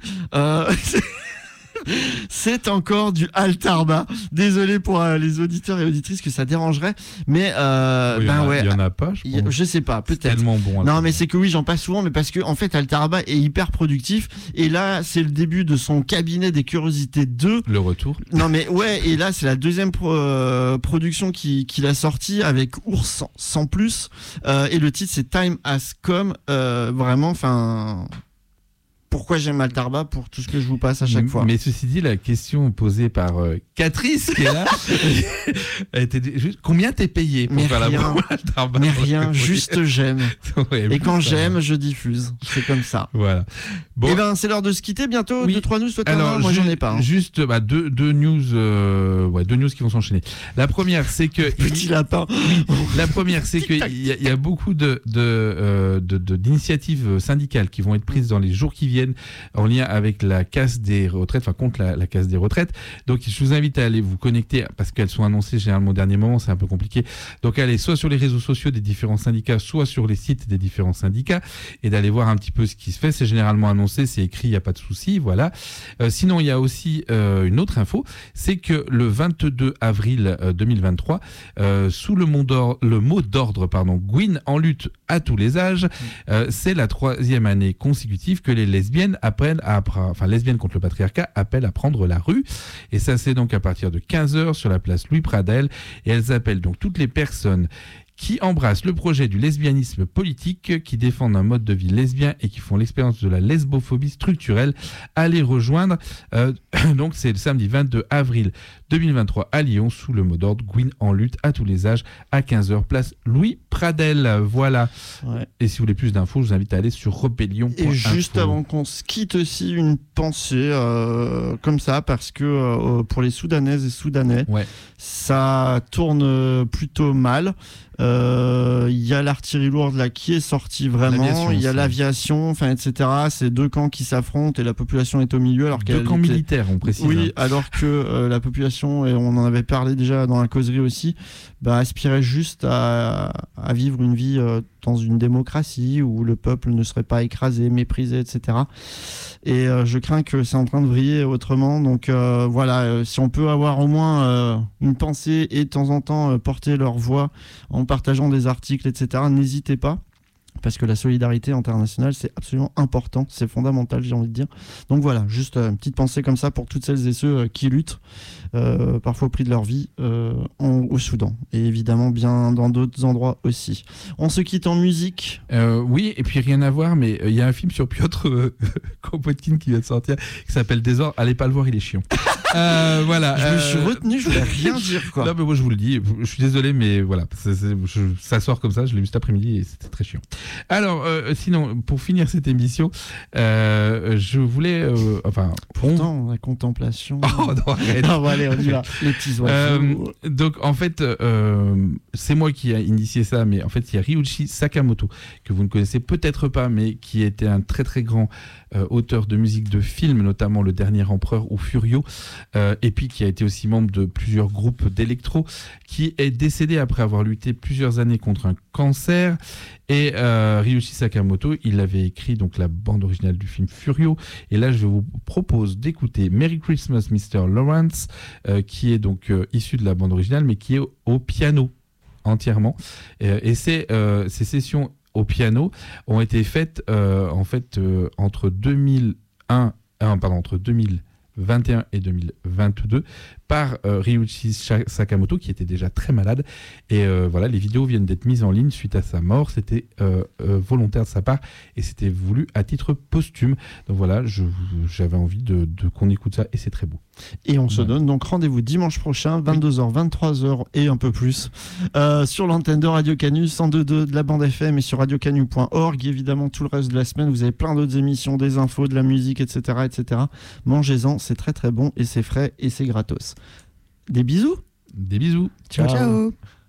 c'est encore du Altarba. Désolé pour les auditeurs et auditrices que ça dérangerait, mais il y en a pas, je pense. Je sais pas, peut-être. C'est tellement bon. Non, mais c'est que oui, j'en passe souvent, mais parce que en fait, Altarba est hyper productif. Et là, c'est le début de son cabinet des curiosités 2. Le retour. Non, mais ouais, et là, c'est la deuxième production qu'il a sortie avec Ours sans plus. Et le titre, c'est Time Has Come. Vraiment, enfin. Pourquoi j'aime Altarba pour tout ce que je vous passe à chaque fois. Mais ceci dit, la question posée par Catrice qui est là, a été juste combien t'es payé pour faire la promo Altarba? Mais rien, juste j'aime. Ouais, et quand j'aime, je diffuse. C'est comme ça. Voilà. Bon. Et ben c'est l'heure de se quitter bientôt. Oui. 2-3 news, toi alors moi j'en ai pas. Juste deux news, deux news qui vont s'enchaîner. La première, c'est que petit lapin. La première, c'est que il y a beaucoup d'initiatives syndicales qui vont être prises dans les jours qui viennent en lien avec la casse des retraites, enfin contre la casse des retraites. Donc je vous invite à aller vous connecter parce qu'elles sont annoncées généralement au dernier moment, c'est un peu compliqué. Donc allez soit sur les réseaux sociaux des différents syndicats, soit sur les sites des différents syndicats et d'aller voir un petit peu ce qui se fait. C'est généralement annoncé, c'est écrit, il n'y a pas de souci, voilà. Sinon, il y a aussi une autre info, c'est que le 22 avril 2023, sous le mot d'ordre, Gwyn en lutte à tous les âges, c'est la 3e année consécutive que les lesbiennes lesbiennes contre le patriarcat appellent à prendre la rue. Et ça, c'est donc à partir de 15h sur la place Louis Pradel. Et elles appellent donc toutes les personnes qui embrassent le projet du lesbianisme politique, qui défendent un mode de vie lesbien et qui font l'expérience de la lesbophobie structurelle, à les rejoindre. Donc c'est le samedi 22 avril 2023 à Lyon, sous le mot d'ordre Gwyn en lutte à tous les âges, à 15h, place Louis Pradel. Voilà. Ouais. Et si vous voulez plus d'infos, je vous invite à aller sur rebellion.info. Et juste avant qu'on se quitte aussi, une pensée comme ça, parce que pour les Soudanaises et Soudanais, ça tourne plutôt mal. Il y a l'artillerie lourde là qui est sortie vraiment, il y a l'aviation, enfin etc. C'est deux camps qui s'affrontent et la population est au milieu, alors deux camps militaires, on précise. Oui, alors que la population, et on en avait parlé déjà dans la causerie aussi, aspirait juste à vivre une vie dans une démocratie où le peuple ne serait pas écrasé, méprisé, etc. Et je crains que c'est en train de vriller autrement. Donc voilà, si on peut avoir au moins une pensée et de temps en temps porter leur voix en partageant des articles, etc., n'hésitez pas. Parce que la solidarité internationale, c'est absolument important, c'est fondamental, j'ai envie de dire. Donc voilà, juste une petite pensée comme ça pour toutes celles et ceux qui luttent, parfois au prix de leur vie, au Soudan. Et évidemment, bien dans d'autres endroits aussi. On se quitte en musique. Oui, et puis rien à voir, mais il y a un film sur Piotr Kropotkin qui vient de sortir, qui s'appelle Désordre. Allez pas le voir, il est chiant. Voilà. Je me suis retenu, je voulais rien dire, quoi. Non, mais moi je vous le dis, je suis désolé, mais voilà, ça sort comme ça, je l'ai vu cet après-midi et c'était très chiant. Alors, sinon, pour finir cette émission, je voulais... Pourtant, la contemplation... Oh non, arrête. Non, bon, allez, on y va. Les petits oiseaux. Donc, en fait, c'est moi qui ai initié ça, mais en fait, il y a Ryuichi Sakamoto, que vous ne connaissez peut-être pas, mais qui était un très très grand auteur de musique de film, notamment Le Dernier Empereur ou Furio, et puis qui a été aussi membre de plusieurs groupes d'électro, qui est décédé après avoir lutté plusieurs années contre un cancer. Et Ryuichi Sakamoto, il avait écrit donc la bande originale du film Furio. Et là, je vous propose d'écouter Merry Christmas Mr. Lawrence, qui est donc issu de la bande originale, mais qui est au piano entièrement. Et ces sessions au piano ont été faites entre 2021 et 2022 par Ryuichi Sakamoto, qui était déjà très malade. Et voilà, les vidéos viennent d'être mises en ligne suite à sa mort. C'était volontaire de sa part et c'était voulu à titre posthume. Donc voilà, j'avais envie de qu'on écoute ça et c'est très beau. Et on se donne donc rendez-vous dimanche prochain, 22h, 23h et un peu plus, sur l'antenne de Radio Canu 102.2 de la bande FM et sur radiocanu.org. Évidemment, tout le reste de la semaine, vous avez plein d'autres émissions, des infos, de la musique, etc. etc. Mangez-en, c'est très très bon et c'est frais et c'est gratos. Des bisous. Des bisous. Ciao, ciao.